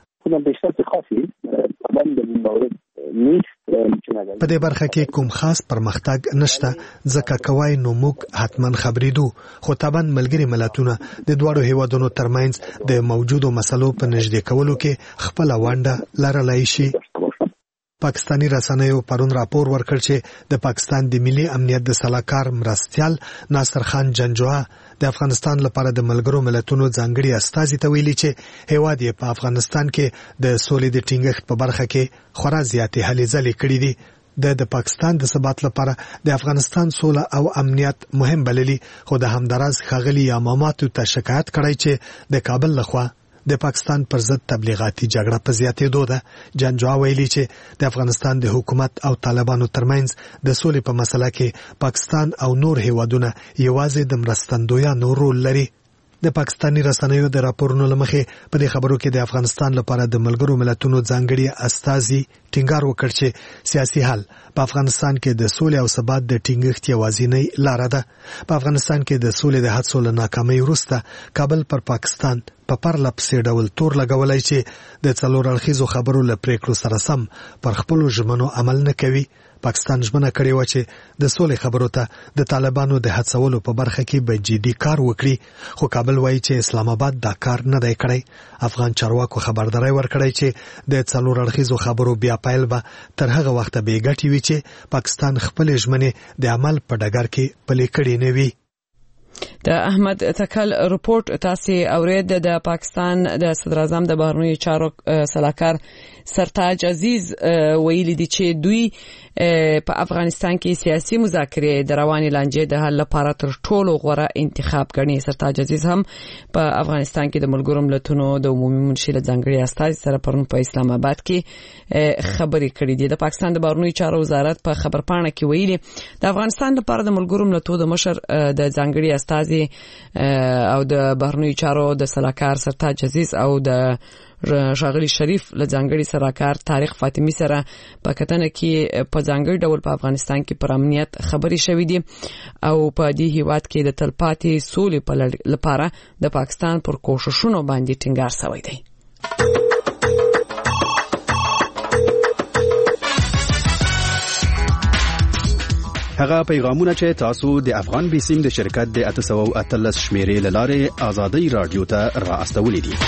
H: په دې برخه کې کوم خاص پرمختګ نشته، ځکه کوای نو موږ حتمان خبرېدو، خو طبعا ملګري ملتونه د دوړو هیوادونو ترمنځ د موجودو مسلو په نږدې کولو کې خپل ونډه لرلای شي. پاکستاني رسنیو پرون راپور ورکړ چې د پاکستان د ملي امنیت د سلاکار مرستيال ناصر خان جنجوا د افغانستان لپاره د ملګرو ملتونو ځانګړي استازي ته ویلي چې هیواد یې په افغانستان کې د سولې د ټینګښت په برخه کې خورا زیاتې هلې ځلې کړې دي. د د پاکستان د ثبات لپاره د افغانستان سوله او امنیت مهم بللي، خو د همدراز ښاغلي یاماماتو ته شکایت کړی چې د کابل لخوا د پاکستان پر ضد تبلیغاتي جګړه په زیاتېدو ده. جنجوا ویلي چې د افغانستان د حکومت او طالبانو ترمنځ د سولې په مسله کې پاکستان او نور هیوادونه یوازې د مرستندویانو رول لري. د پاکستاني رسنیو د راپورونو لمخې په دې خبرو کې د افغانستان لپاره د ملګرو ملتونو ځانګړي استازي ټینګار وکړ چې سیاسي حل په افغانستان کې د سولې او ثبات د ټینګښت یوازینۍ لار ده. په افغانستان کې د سولې د هڅو له ناکامۍ وروسته کابل پر پاکستان په پرله پسې ډول تور لګولای چې د څلور اړخیزو خبرو له پریکړو سره سم پر خپلو ژمنو عمل نه کوي. پاکستان ژمنه کړې و چې د سولې خبرو ته د طالبانو د هڅولو په برخه کې به جدي کار وکړي، خو کابل وایي چې اسلام آباد دا کار نه دی کړی. افغان چارواکو خبرداري ورکړی چې د څلور اړخیزو خبرو بیا پیل به تر هغه وخته بې ګټې وي چې پاکستان خپل ژمنې د عمل په ډګر کې پلي کړې نه وي.
E: د احمد تکل رپورت تاسو اورید د پاکستان د صدر اعظم د بهرنیو چارو سلاکار سرتاج عزیز ویلي دي چې دوی په افغانستان کې سیاسي مذاکرې د رواني لانجې د حل لپاره تر ټولو غوره انتخاب ګڼي. سرتاج عزیز هم په افغانستان کې د ملګرو ملتونو د عمومي منشي له ځانګړي استازي سره پرون په اسلام آباد کې خبرې کړې دي. د پاکستان د بهرنیو چارو وزارت په خبرپاڼه کې ویلي د افغانستان لپاره د ملګرو ملتونو د مشر د ځانګړي استازي او د بهرنیو چارو د سلاکار سرتاج عزیز او د ښاغلي شریف له ځانګړي سلاکار طارق فاطمی سره په کتنه کې په ځانګړي ډول په افغانستان کې پر امنیت خبرې شوې دي او په دې هیواد کې د تلپاتې سولې په لپاره د پاکستان پر کوششونو باندې ټینګار شوی دی.
K: هغه پیغامونه چې تاسو د افغان بیسیم د شرکت د اته سوه اتلس شمیرې لاره آزادي رادیو ته را استولې دي.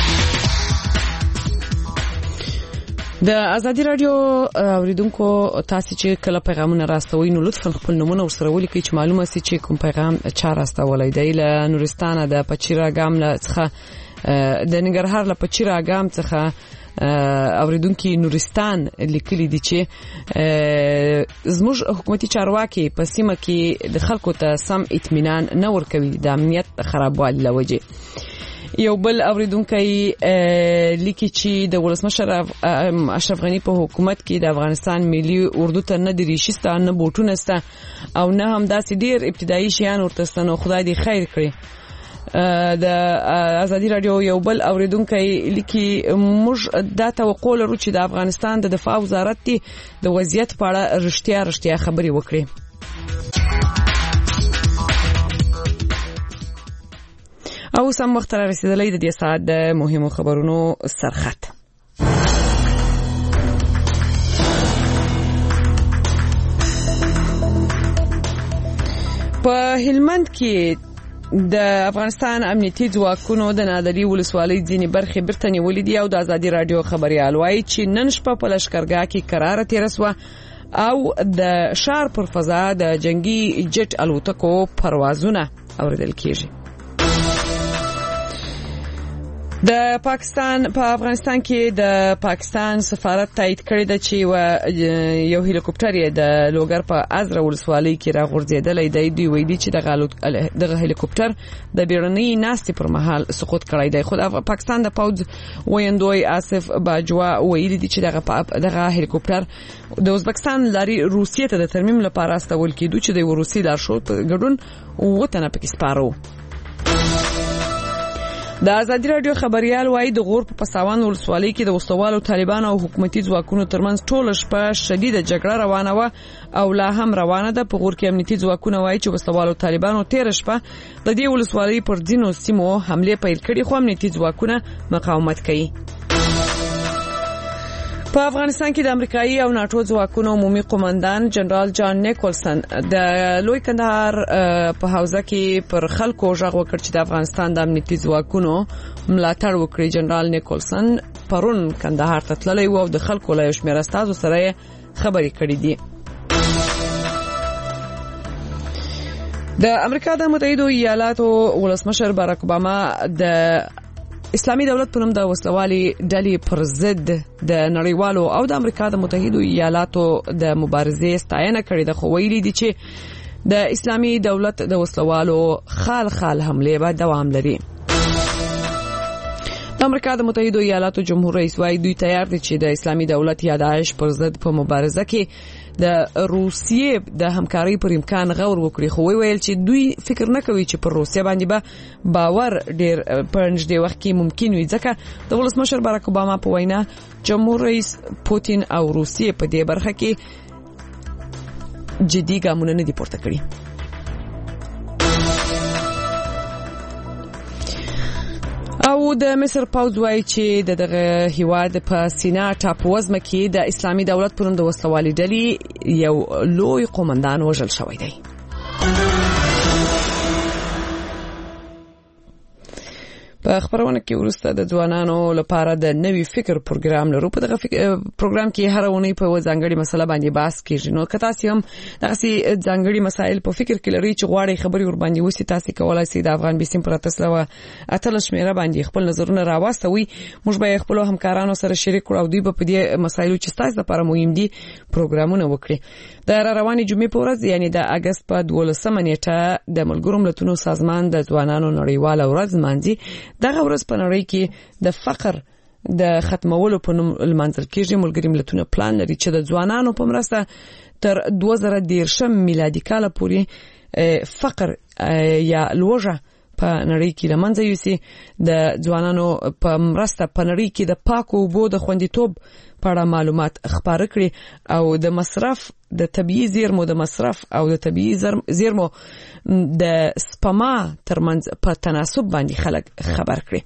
E: د آزادي رادیو اوریدونکو تاسو چې کله پیغامونه راستوي نو لطفا خپل نمونه ورسره ولیکئ چې معلومه سي چې کوم پیغام چا راستولای دی. له نورستان د پچیرا ګام له څخه د ننګرهار له پچیرا ګام څخه اوریدونکو نورستان لیکلي دي چې زموږ حکومتي چارواکي په سیمه کې د خلکو ته سم اطمینان نه ورکوي د امنیت خرابوالي لوجه. یو بل اوریدونکي لیکي چې د ولسمشر اشرف غنی په حکومت کې د افغانستان ملي اردو ته نه دریشسته نه بوټونه سته او نه هم داسې ډیر ابتدایي شیان ورته ستنو. خدای دې خیر کړي.
B: د ازادي رادیو یو بل اوریدونکو لیکي موږ دا توقع لرو چې د افغانستان د دفاع وزارت د وضعیت په اړه رښتیا رښتیا خبري وکړي. او سم وخت را رسیدلی د دې ساعت د مهمو خبرونو سرخط. په هلمند کې د افغانستان امنیتي ځواکونو د نادري ولسوالۍ ځینې برخې بیرته نیولې دي او د ازادي رادیو خبريال وایي چې نن شپه په لښکرګاه کې قرار تیر شو او د شهر پر فضا د جنگي جټ الوتکو پروازونه اوریدل کیږي. د پاکستان په پا افغانستان کې د پاکستان سفارت تایید کړی دی چې یو هلیکوپټر یې د لوګر په ازره ولسوالۍ کې راغورځېدلی دی. دوی ویلي چې دغه هلیکوپټر د بیړنۍ ناستې پر مهال سقوط کړی دی. خو د پاکستان د پوځ ویندوی آصف باجوا ویلي دی چې دغه دغه هلیکوپټر د ازبکستان لاري روسیې ته د ترمیم لپاره استول کېدو چې د روسي لارښود په ګډون وطن پکې سپارو. د ازادي رادیو خبريال وایي د غور په پساوان ولسوالۍ کې د وسلوالو طالبان او حکومتي ځواکونو ترمنځ ټوله شپه شدیده جګړه روانه و او لا هم روانه ده. په غور کې امنیتي ځواکونه وایي چې وسلوالو طالبانو تیر شپه د دې ولسوالۍ پر ځینو سیمو حمله پیل کړې خو امنیتي ځواکونه مقاومت کوي. په افغانستان کې د امریکایي او ناتو ځواکونو عمومي قومندان جنرال جان نیکولسن د لوی کندهار په حوزه کې پر خلکو ژغ وکړ چې د افغانستان د امنیتي ځواکونو ملاتړ وکړي. جنرال نیکولسن پرون کندهار ته تللی و او د خلکو له شمېر استازو سره خبرې کړې دي. د امریکا د متحده ایالاتو ولسمشر باراک اوباما د اسلامي دولت په نوم د وسلوالي ډلې پر ضد د نړیوالو او د امریکا د متحده ایالاتو د مبارزې ستاینه کړې ده. خو ویلي دي چې د اسلامي دولت د وسلوالو خال خال حمله به دوام لري. د امریکا د متحده ایالاتو جمهور رئیس وايي دوی تیار دي چې د اسلامي دولت یا داعش پر ضد په مبارزه کې د روسیې د همکارۍ پر امکان غور وکړي. خو ویل چې دوی فکر نه کوي چې پر روسیې باندې به باور ډیر په نږدې وخت کې ممکن وي ځکه د ولسمشر باراک اوباما په وینا جمهور رئیس پوتین او روسیې په دې برخه کې جدي ګامونه نه دي پورته کړي. او د مصر پوځ وايي چې دغه هیواد په سینا ټاپووزمه کې د اسلامي دولت پر نوم د وسلوالي ډلې یو لوی قومندان وژل شوی دی. په خبرونه کې ورسته د ځوانانو لپاره د نوي فکر پروګرام لرو. په دغه پروګرام کې هر اونۍ په ځانګړي مسله باندې بحث کیږي. نو که تاسو هم دغه ځانګړي مسایل په فکر کې لرئ چې غواړئ خبري ور باندې وسی تاسو کولای شئ د افغان بیسیم پر تاسو اتل شمیره باندې خپل نظرونه راوستوي. موږ به خپل همکارانو سره شریک کړو او دوی په دې مسایلو چې تاسو لپاره مهم دي پروګرامونه وکړي. د رواني جمعې په ورځ یعنی د اگست په دولسمه نیټه د ملګرو ملتونو سازمان د ځوانانو نړیواله ورځ مانځي. دغه ورځ په نړۍ کې د فقر د ختمولو په نوم لمانځل کېږي. ملګري ملتونه پلان لري چې د ځوانانو په مرسته تر دوه زره دېرشم میلادي کال پورې فقر یا لوږه په نړۍ کې لمنځه یوسي. د ځوانانو په مرسته په نړۍ کې د پاکو اوبو د خوندیتوب په اړه معلومات خپاره کړي او د مصرف د طبيعي زیرمو د مصرف او د طبيعي زیرمو د سپما ترمنځ په تناسب باندې خلک خبر کړي.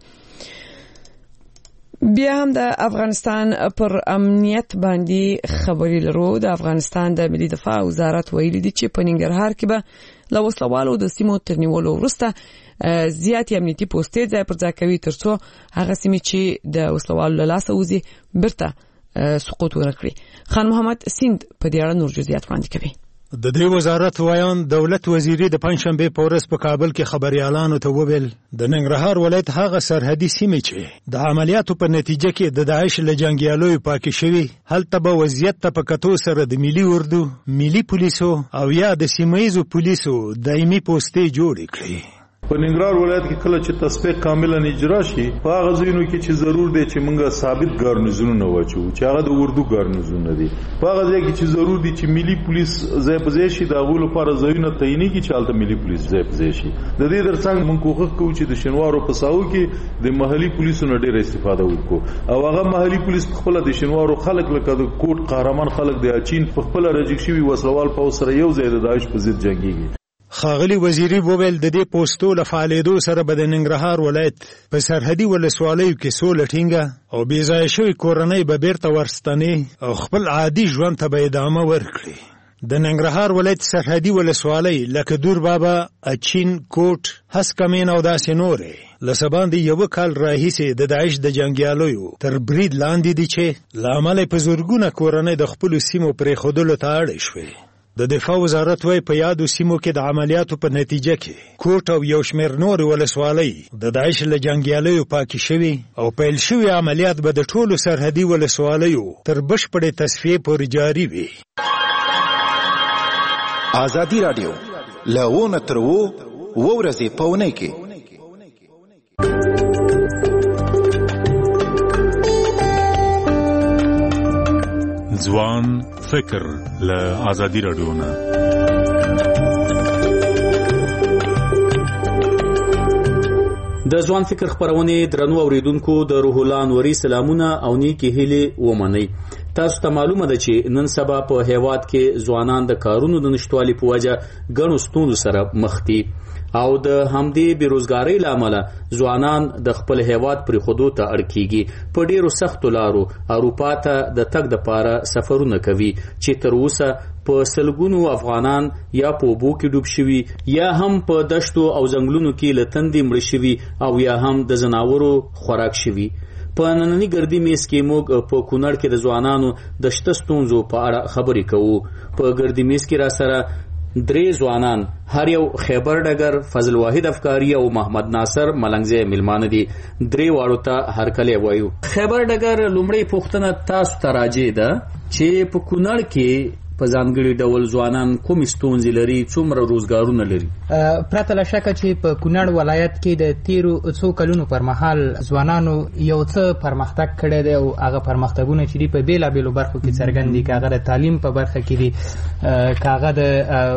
B: بیا هم د افغانستان پر امنیت باندې خبري لرو. د افغانستان د ملي دفاع وزارت ویلي دی چې په ننګرهار کې به له وسلوالو د سیمو تر نیولو وروسته زیات امنیتي پوسټې ځای پر ځای کوي ترڅو هغه سیمې چې د وسلوالو له لاسه وځي بیرته سقوط ورکړي. خان محمد سیند په دې اړه نور جزئیات وړاندې کوي.
L: د دې وزارت وایان دولت وزیري د پنځشنبه په ورځ په کابل کې خبريالانو ته وویل د ننګرهار ولایت هغه سرحدي سیمې چې د عملیاتو په نتیجه کې د داعش له جنگیالو پاکي شوی هلته به وضعیت ته په کتو سره د ملي اردو، ملي پولیسو او یا د سیمایزو پولیسو دایمي پوسټې جوړې کړي.
M: په ننګرهار ولایت کې کله چې تصفیه کاملا اجرا شي په هغه ځایونو کې چې ضرور دی چې موږ ثابت ګارنیزونه واچو چې هغه د اردو ګارنیزونه دي په هغه ځای کې چې ضرور دي چې ملي پولیس ځای په ځای شي د هغو لپاره ځایونه تعیني کې چې هلته ملي پولیس ځای په ځای شي د دې ترڅنګ موږ کوښښ کوو چې د شینوارو په ساحو کې د محلي پولیسو نه ډېره استفاده وکړو او هغه محلي پولیس خپله د شینوارو خلک لکه د کوټ قهرمان خلک د اچین په خپله رجیک شوي وسلوال پوځ سره یو ځای د داعش په ضد جنګېږي.
L: ښاغلي وزیري وویل د دې پوسټو له فعالېدو سره به د ننګرهار ولایت په سرحدي ولسوالیو کې سوله ټینګه او بې ځایه شوې کورنۍ به بیرته ورستنې او خپل عادي ژوند ته به ادامه ورکړي. د ننګرهار ولایت سرحدي ولسوالۍ لکه دور بابا، اچین، کوټ، هسکمین او داسې نورې له څه باندې یوه کال راهیسې د داعش د جنګیالیو تر برید لاندې دي چې له امله یې په زرګونه کورنۍ د خپلو سیمو پرېښودلو ته اړې شوې. د دفاع وزارت وایي په یادو سیمو کې د عملیاتو په نتیجه کې کوټ او یو شمېر نورې ولسوالۍ د داعش له جنګیالیو پاکې شوي او پیل شوي عملیات به د ټولو سرحدي ولسوالیو تر بشپړې تصفیې پورې جاري وي.
I: ازادي راډیو له ونه تر وو اووه ورځې په اونۍ کې.
N: ځوان فکر له ازادي راډیو نه.
O: د ځوان فکر خبرونه درنو اوریدونکو د روح الله انوري سلامونه او نیکی هیله ومني. تاسو ته معلومه ده چې نن سبا په هیواد کې ځوانان د کارونو د نشټوالي په وجه ګڼو ستونزو سره مخ دي او د همدې بیروزګارۍ له امله ځوانان د خپل هیواد پرې خودو ته اړ کیږي. په ډیرو سختو لارو اروپا ته د تګ دپاره سفرونه کوي چې تر اوسه په سلګونو افغانان یا په اوبو کې ډوب شوي یا هم په دشتو او ځنګلونو کې له تندې مړه شوي او یا هم د ځناورو خوراک شوي. په نننی ګردی میز کې موږ په کونړ کې د ځوانانو د شته ستونزو په اړه خبرې کوو. په ګردی میز کې را سره درې ځوانان، هر یو خیبر ډګر، فضل واحد افکاری او محمد ناصر ملنګزی ملمانه دي. درې واړو ته هرکلی وایو. خیبر ډګر لومړی پوښتنه تاسو ته راجع ده چې په کونړ کې په ځانګړي ډول ځوانان کوم ستونزې لري، څومره روزګارونه لري؟
P: پرته له شکه چې په کونړ ولایت کې د تیرو څو کلونو پر مهال ځوانانو یو څه پرمختګ کړی دی او هغه پرمختګونه چې دي په بیلابیلو برخو کې څرګند دي، که هغه د تعلیم په برخه کې دي، که هغه د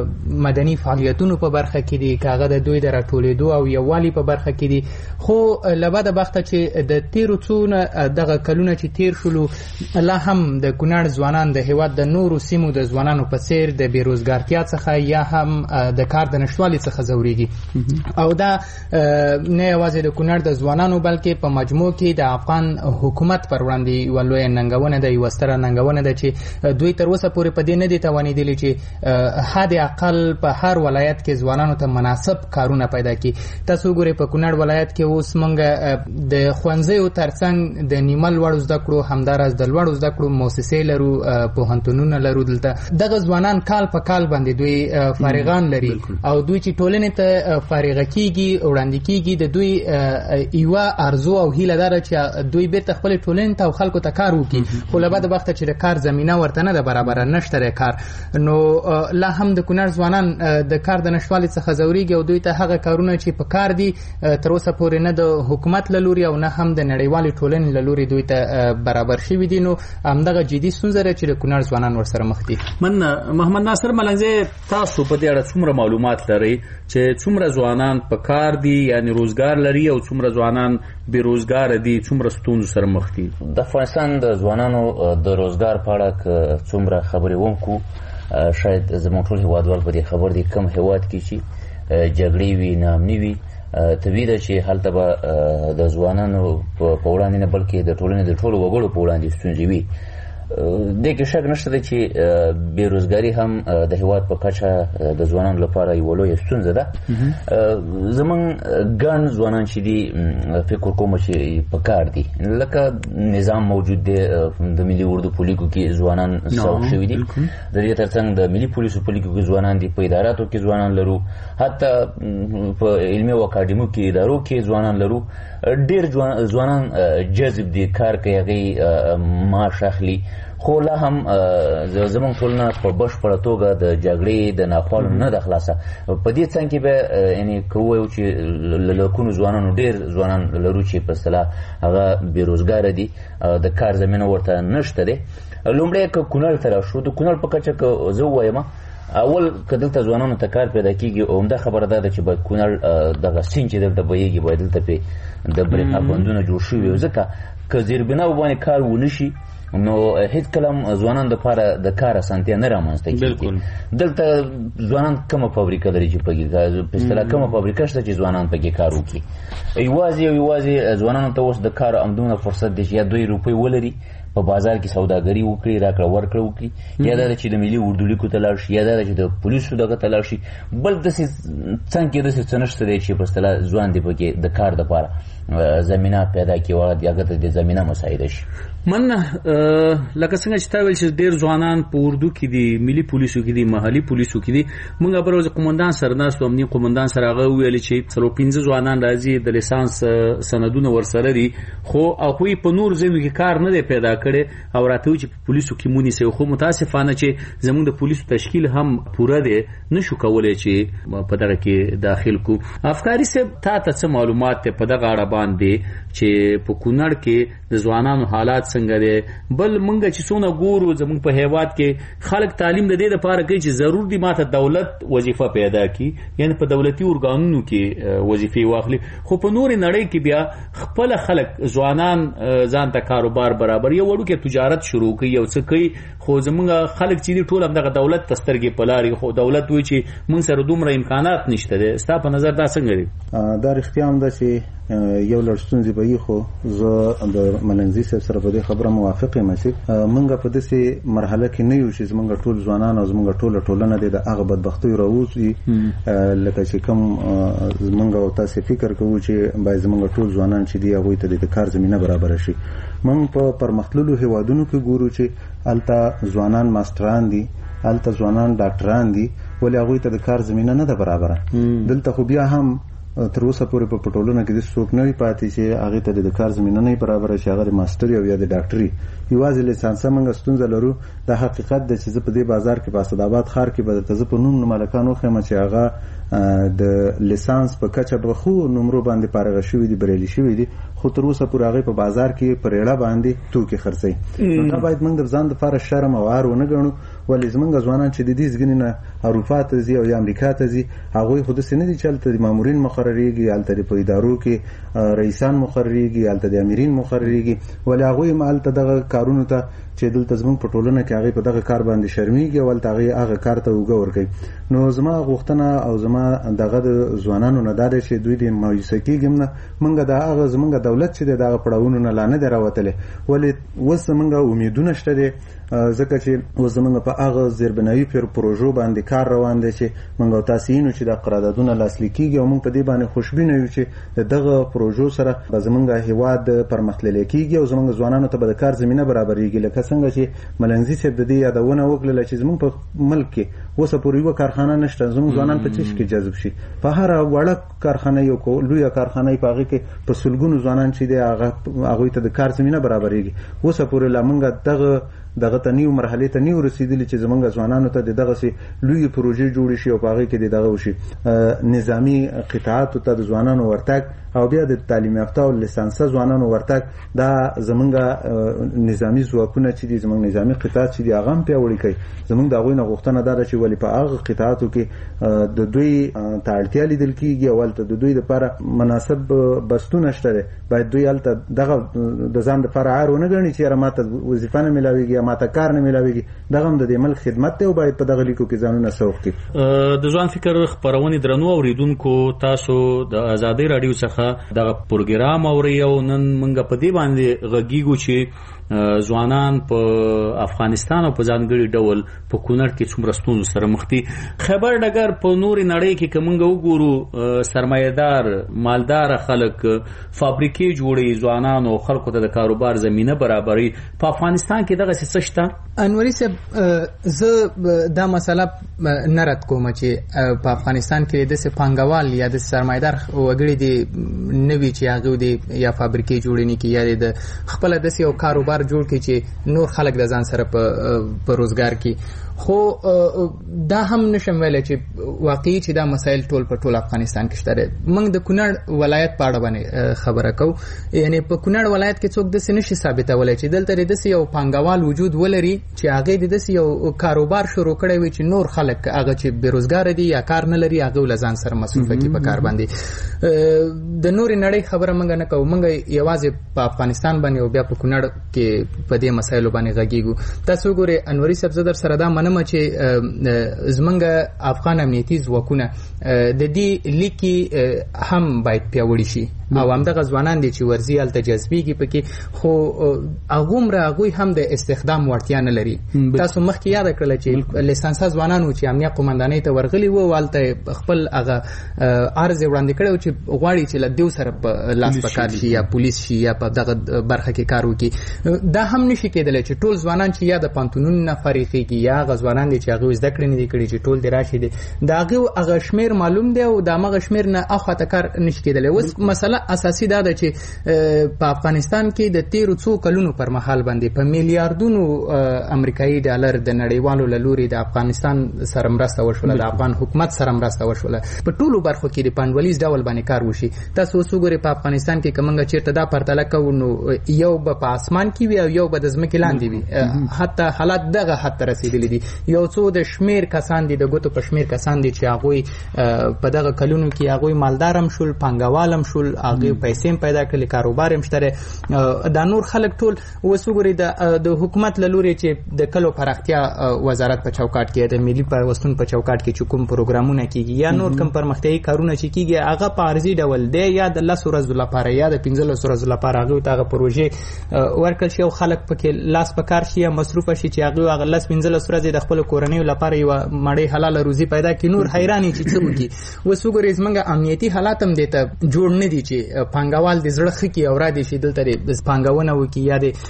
P: مدني فعالیتونو په برخه کې دي، که هغه د دوی د راټولېدو او یووالي په برخه کې دي. خو له بده بخته چې د تیرو څونه دغه کلونه چې تیر شولو لا هم د کونړ ځوانان د هیواد د نورو سیمو د ځوانانو په څیر د بیروزګارتیا څخه یا هم د کار د نشتوالي څخه ځورېږي. او دا نه یوازې د کونړ د ځوانانو بلکې په مجموع کې د افغان حکومت پر وړاندې یوه لویه ننګونه ده، یوه ستره ننګونه ده چې دوی تر اوسه پورې په دې نه دي توانېدلي چې حد اقل په هر ولایت کې ځوانانو ته مناسب کارونه پیدا کړي. تاسو وګورئ په کونړ ولایت کې اوس موږ د ښوونځیو ترڅنګ د نیمه لوړو زده کړو همداراز د لوړو زده کړو مؤسسې لرو، پوهنتونونه لرو. دلته دغه ځوانان کال په کال باندې دوی فارغان لري او دوی چې ټولنې ته فارغه کیږي وړاندې کیږي د دوی یوه ارزو او هیله داره چې دوی بیرته خپل ټولنې ته او خلکو ته کار وکړي. خو له بده بخته چې د کار زمینه ورته نه ده برابره، نشته د کار، نو لا هم د کونړ ځوانان د کار د نشتوالي څخه ځورېږي او دوی ته هغه کارونه چې په کار دي تر اوسه پورې نه د حکومت له لوري او نه هم د نړیوالې ټولنې له لوري دوی ته برابر شوي دي. نو همدغه جدي ستونزه ده چې د کونړ ځوانان ورسره مخ دي.
O: من محمد ناصر ملنګزی، تاسو په دې اړه څومره معلومات لرئ چې څومره ځوانان په کار دي یعنی روزګار لري او څومره ځوانان بې روزګاره دي، څومره ستونزو سره مخ دي؟
Q: د افغانستان د ځوانانو د روزګار په اړه څومره خبرې وکړو، شاید زموږ ټول هیوادوال په دې خبر دي کم هیواد کې چې جګړې وي، ناامني وي، طبیعي ده چې هلته به د ځوانانو په وړاندې نه بلکې د ټولنې د ټولو وګړو په وړاندې ستونزې وي. دې کې شک نشته دی چې بېروزګاري هم د هیواد په کچه د ځوانانو لپاره یوه لویه ستونزه ده. زموږ ګڼ ځوانان چې دي فکر کوم چې په کار دي، لکه نظام موجود دی د ملي اردو په لیکو کې ځوانان سوق شوي دي، د دې ترڅنګ د ملي پولیسو په لیکو کې ځوانان دي، په اداراتو کې ځوانان لرو، حتی په علمي او اکاډمیکو ادارو کې ځوانان لرو. ډېر ځوانان جذب دي، کار کوي، هغوی معاش اخلي خو لا هم زمونږ ټولنه په بشپړه توګه د جګړې د ناخوالو نه ده خلاصه. په دې څنګ کې به یعنې که ووایو چې له لکونو ځوانانو ډېر ځوانان لرو چې په اصطلاح هغه بېروزګاره دي، د کار زمینه ورته نشته دی. لومړی که کونړ ته راشو، د کونړ په کچه که زه ووایم اول که دلته ځوانانو ته کار پیدا کېږي، عمده خبره دا ده چې باید کونړ دغه سیند چې دلته بهیږي باید دلته پرې د برېښنا بندونه جوړ شوي وي، ځکه که زیربنا باندې کار ونه شي نو هیڅکله هم ځوانانو دپاره د کار اسانتیا نه رامنځته کېږي. دلته ځوانان کومه فابریکه لري چې پکې په اصطلاح کومه فابریکه شته چې ځوانان پکې کار وکړي؟ یوازې او یوازې ځوانانو ته اوس د کار همدومره فرصت دی چې یا دوی روپۍ ولري په بازار کې سوداګري وکړي، راکړه ورکړه وکړي، یا دا چې د ملي اردو لیکو ته لاړ شي، یا دا چې د پولیسو دغه ته لاړ شي. بل داسې څنګ کې داسې څه نشته دی چې په اصطلاح ځوان دې پکې د کار دپاره زمینه پیدا کړي او هغه ته د زمینه مساعده شي.
O: مننه. لکه څنګه چې تا ویل چې ډېر ځوانان په اردو کې دي، ملي پولیسو کې دي، محلي پولیسو کې دي. موږ به ورځ قومندان سره ناست وو، امنیه قومندان سره هغه وویل چې څلور پنځه ځوانان راځي د لیسانس سندونه ورسره دي، خو هغوی په نور ځایونو کې کار نه دی پیدا کړی او راته وایي چې په پولیسو کې مونیسئ. خو متاسفانه چې زموږ د پولیسو تشکیل هم پوره دی، نشو کولی چې په دغه کې داخل کو. افکاري صاحب تا ته څه معلومات دی په دغه اړه باندې چې په کونړ کې د ځوانانو حالات څنګه دی؟ بل موږ چې څونه ګورو زموږ په هیواد کې خلک تعلیم د دې لپاره کوي چې ضرور دي ماته دولت وظیفه پیدا کړي، یعنی په دولتي ارګانونو کې وظیفې واخلي، خو په نورې نړۍ کې بیا خپل خلک ځوانان ځان ته کاروبار برابر یو وړوکی تجارت شروع کوي، یو څه کوي. خو زموږ خلک چې دي ټول همدغه دولت ته سترګې په لارې، خو دولت وایي چې موږ سره دومره امکانات نشته دی. ستا په نظر دا څنګه دی؟
I: دا رښتیا هم ده چې یو لړ ستونزې به وي، خو زه د ملنګزي صاحب سره په دې خبره موافق یم چې موږ په داسې مرحله کې نه یو چې زموږ ټول ځوانان او زموږ ټوله ټولنه د هغه بدبختیو راووځي لکه چې کوم زموږ او تاسې فکر کوو چې باید زموږ ټول ځوانان چې دي هغوی ته د کار زمینه برابره شي. موږ په پرمختللو هیوادونو کې ګورو چې هلته ځوانان ماسټران دي، هلته ځوانان ډاکټران دي، ولې هغوی ته د کار زمینه نه ده برابره. دلته خو بیا هم تر اوسه پورې په ټولنه کې د څوک نه وي پاتې چې هغې ته د کار زمینه نه وي برابره چې هغه د ماسټري او یا د ډاکټري. یوازې لیسانسه موږ ستونزه لرو. دا حقیقت ده چې زه په دې بازار کې په اسداباد ښار کې به درته زه په نوم مالکان وښیم چې هغه د لیسانس په کچه به خو نمرو باندې فارغه شوي دي، بریالي شوي دي، خو تر اوسه پورې هغې په بازار کې په ریړه باندې توکي خرڅوي. نو دا باید موږ د ځان دپاره شرم او عار ونه ګڼو. ولې زموږ ځوانان چې د دې ځګنې نه اروپا ته ځي او یا امریکا ته ځي، هغوی خو داسې نه دي چې هلته د مامورین مقرریږي، هلته د په ادارو کې رئیسان مقرریږي، هلته د امرین مقرریږي، ولې هغوی هم هلته دغه کارونو ته چې دلته زموږ په ټولنه کې هغې په دغه کار باندې شرمېږي او هلته هغې هغه کار ته اوږه ورکوي. نو زما غوښتنه او زما دغه د ځوانانو نه دا دی چې دوی د مایوسه کېږم نه، موږ د هغه زموږ دولت چې دی د هغه پړاوونو نه لا نه دی راوتلی، ولې اوس زموږ امیدونه شته دی، ځکه چې اوس زموږ په هغه زیربناوي پروژو باندې کار روان دی چې موږ او تاسې وینو چې دا قراردادونه لاسلیک کېږي او موږ په دې باندې خوشبینه یو چې د دغه پروژو سره به زموږ هېواد پرمختللی کېږي او زموږ ځوانانو ته به د کار زمینه برابرېږي. لکه څنګه چې ملنګزي صاحب د دې یادونه وکړله چې زموږ په ملک کې اوسه پورې یوه کارخانه نشته، زموږ ځوانان په څه شي کې جذب شي؟ په هره وړه کارخانه یو لویه کارخانه په هغې کې په سلګونو ځوانان چې دی هغه هغوی ته د کار زمینه برابرېږي. اوسه پورې لا موږ دغه دغه ته نیو مرحلې ته نیو رسیدلی چې زمونږ ځوانانو ته د دغسې لویې پروژې جوړې شي او په هغې کې د دغه وشي نظامي قطاعاتو ته د ځوانانو ورتګ او بیا د تعلیم یافته او لیسانسه ځوانانو ورتګ. دا زمونږ نظامي ځواکونه چې دي، زمونږ نظامي قطاعات چې دي، هغه هم پیاوړي کوي. زمونږ د هغوی نه غوښتنه دا ده چې ولې په هغه قطاعاتو کې د دوی ته اړتیا لیدل کېږي او هلته د دوی دپاره مناسب بستونه شته دی، باید دوی هلته دغه د ځان دپاره عار ونه ګڼي چې یاره ماته وظیفه نه میلاویږي یا ماته کار نه میلاویږي. دغه هم د دې ملک خدمت دی او باید په دغه لیکو کې ځانونه سوق کړي.
O: د ځوان فکر خپرونې درنو اوریدونکو، تاسو د ازادۍ راډیو څخه دغه پروګرام اورئ او نن موږ په دې باندې غږیږو چې ځوانان په افغانستان او په ځانګړي ډول په کونړ کې څومره ستونزو سره مخ دي. خبر ډګر په نورې نړۍ کې که موږ وګورو سرمایه‌دار مالدار خلک فابریکې جوړوي، ځوانان او خلکو ته د کاروبار زمینه برابروي. په افغانستان کې دغسې څه شته؟
P: انوري صاحب، زه دا مسله نه رد کوم چې په افغانستان کې داسې پانګوال یا داسې سرمایه‌دار وګړي دي نوي چې هغه د یا فابریکې جوړنې کې یا د خپل د یو کاروبار جوړ کړي چې نور خلک د ځان سره په روزګار کې. خو دا هم نشم ویلای چې واقعي چې دا مسایل ټول په ټول افغانستان کې شته. موږ د کونړ ولایت په اړه باندې خبره کوو. یعنی په کونړ ولایت کې څوک د نشي ثابتولای چې دلته د یو پانګوال وجود ولري چې هغه د یو کاروبار شروع کړی وي چې نور خلک هغه چې بیروزګار دي یا کار نه لري هغه ول ځان سره مصروف کی په کار باندې. د نور نړۍ خبره موږ نه کوو. موږ یوازې په افغانستان باندې او بیا په کونړ کې په دې مسایلو باندې غږیږو. تاسو ګورئ انوري صاحب زدر سره دا منم چې زمونږ افغان امنیتي ځواکونه د دې لیکي هم باید پیاوړي شي او همدغه ځوانان دي چې ورزي هلته جذبېږي پکې خو هغومره هغوی هم د استخدام وړتیا نه لري. تاسو مخکې یاده کړله چې لیسانسه ځوانانو چې امنیه قومندانۍ ته ورغلي وو هلته خپل هغه عرض یې وړاندې کړی و چې غواړي چې له دیو سره په لاس په کار شي یا پولیس شي یا په دغه برخه کې کار وکړي. دا هم نشي کېدلی چې ټول ځوانان چې یا د پانتونونو نه فارغېږي یا هغه ځوانان دي چې هغوی زده کړې نه دي کړي چې ټول دې راشي دي د هغې هغه شمېر معلوم دی او د همغه شمېر نه اخواته کار نشي کېدلی. اوس مسله اساسي دا ده چې په افغانستان کې د تیرو څو کلونو پر مهال باندې په میلیارډونو امریکایي ډالر د نړیوالو له لوري د افغانستان سره مرسته وشوله د افغان حکومت سره مرسته وشوله په ټولو برخو کې د پانډولیز ډول باندې کار وشي. تاسو اوس وګورئ په افغانستان کې که موږ چېرته دا پرتله کوو نو یو به په اسمان کې وي او یو به د ځمکې لاندې وي. حتی حالات دغه حد ته رسېدلي دي. یو څو د شمېر کسان دي د ګوتو په شمېر کسان دي چې هغوی په دغه کلونو کې هغوی مالدار هم شول پانګوال هم شول هغوی پیسې هم پیدا کړلې کاروبار هم شته. دا نور خلک ټول اوس وګورئ د حکومت له لوري چې د کلو پراختیا وزارت په چوکاټ کې د ملي پیوستون په چوکاټ کې چې کوم پروګرامونه کېږي یا نور کوم پرمختیایي کارونه چې کېږي هغه په عرضي ډول دی یا د لسو ورځو لپاره یا د پنځلسو ورځو لپاره هغوی ته هغه پروژې ورکړل شي او خلک پکې لاس په کار شي یا مصروفه شي چې هغوی هغه لس پنځلس ورځې د خپلو کورنیو لپاره یوه مړۍ حلاله روزي پیدا کړي. نور حیران یې چې څه وکړي. اوس وګورئ زموږ امنیتي حالات هم دې ته جوړ نه دي چې پانګوال د زړه ښه کړي او را دې شي دلته د پانګونه وکړي یا د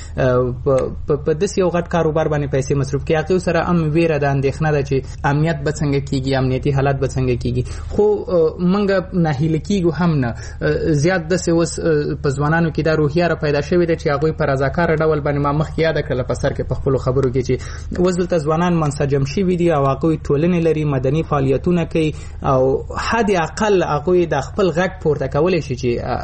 P: په داسې یو غټ کاروبار باندې پیسې مصروف کړي. هغوی سره هم ویره ده اندېښنه ده چې امنیت به څنګه کېږي امنیتي حالات به څنګه کېږي. خو موږ ناهیله کېږو هم نه. زیات داسې اوس په ځوانانو کې دا روحیه را پیدا شوې ده چې هغوی په رضاکاره ډول باندې ما مخکې یاده کړله په سر کې په خپلو خبرو کې چې اوس دلته ځوانان منسجم شوي دي او هغوی ټولنې لري مدني فعالیتونه کوي او حد اقل هغوی د خپل غږ پورته کولی شي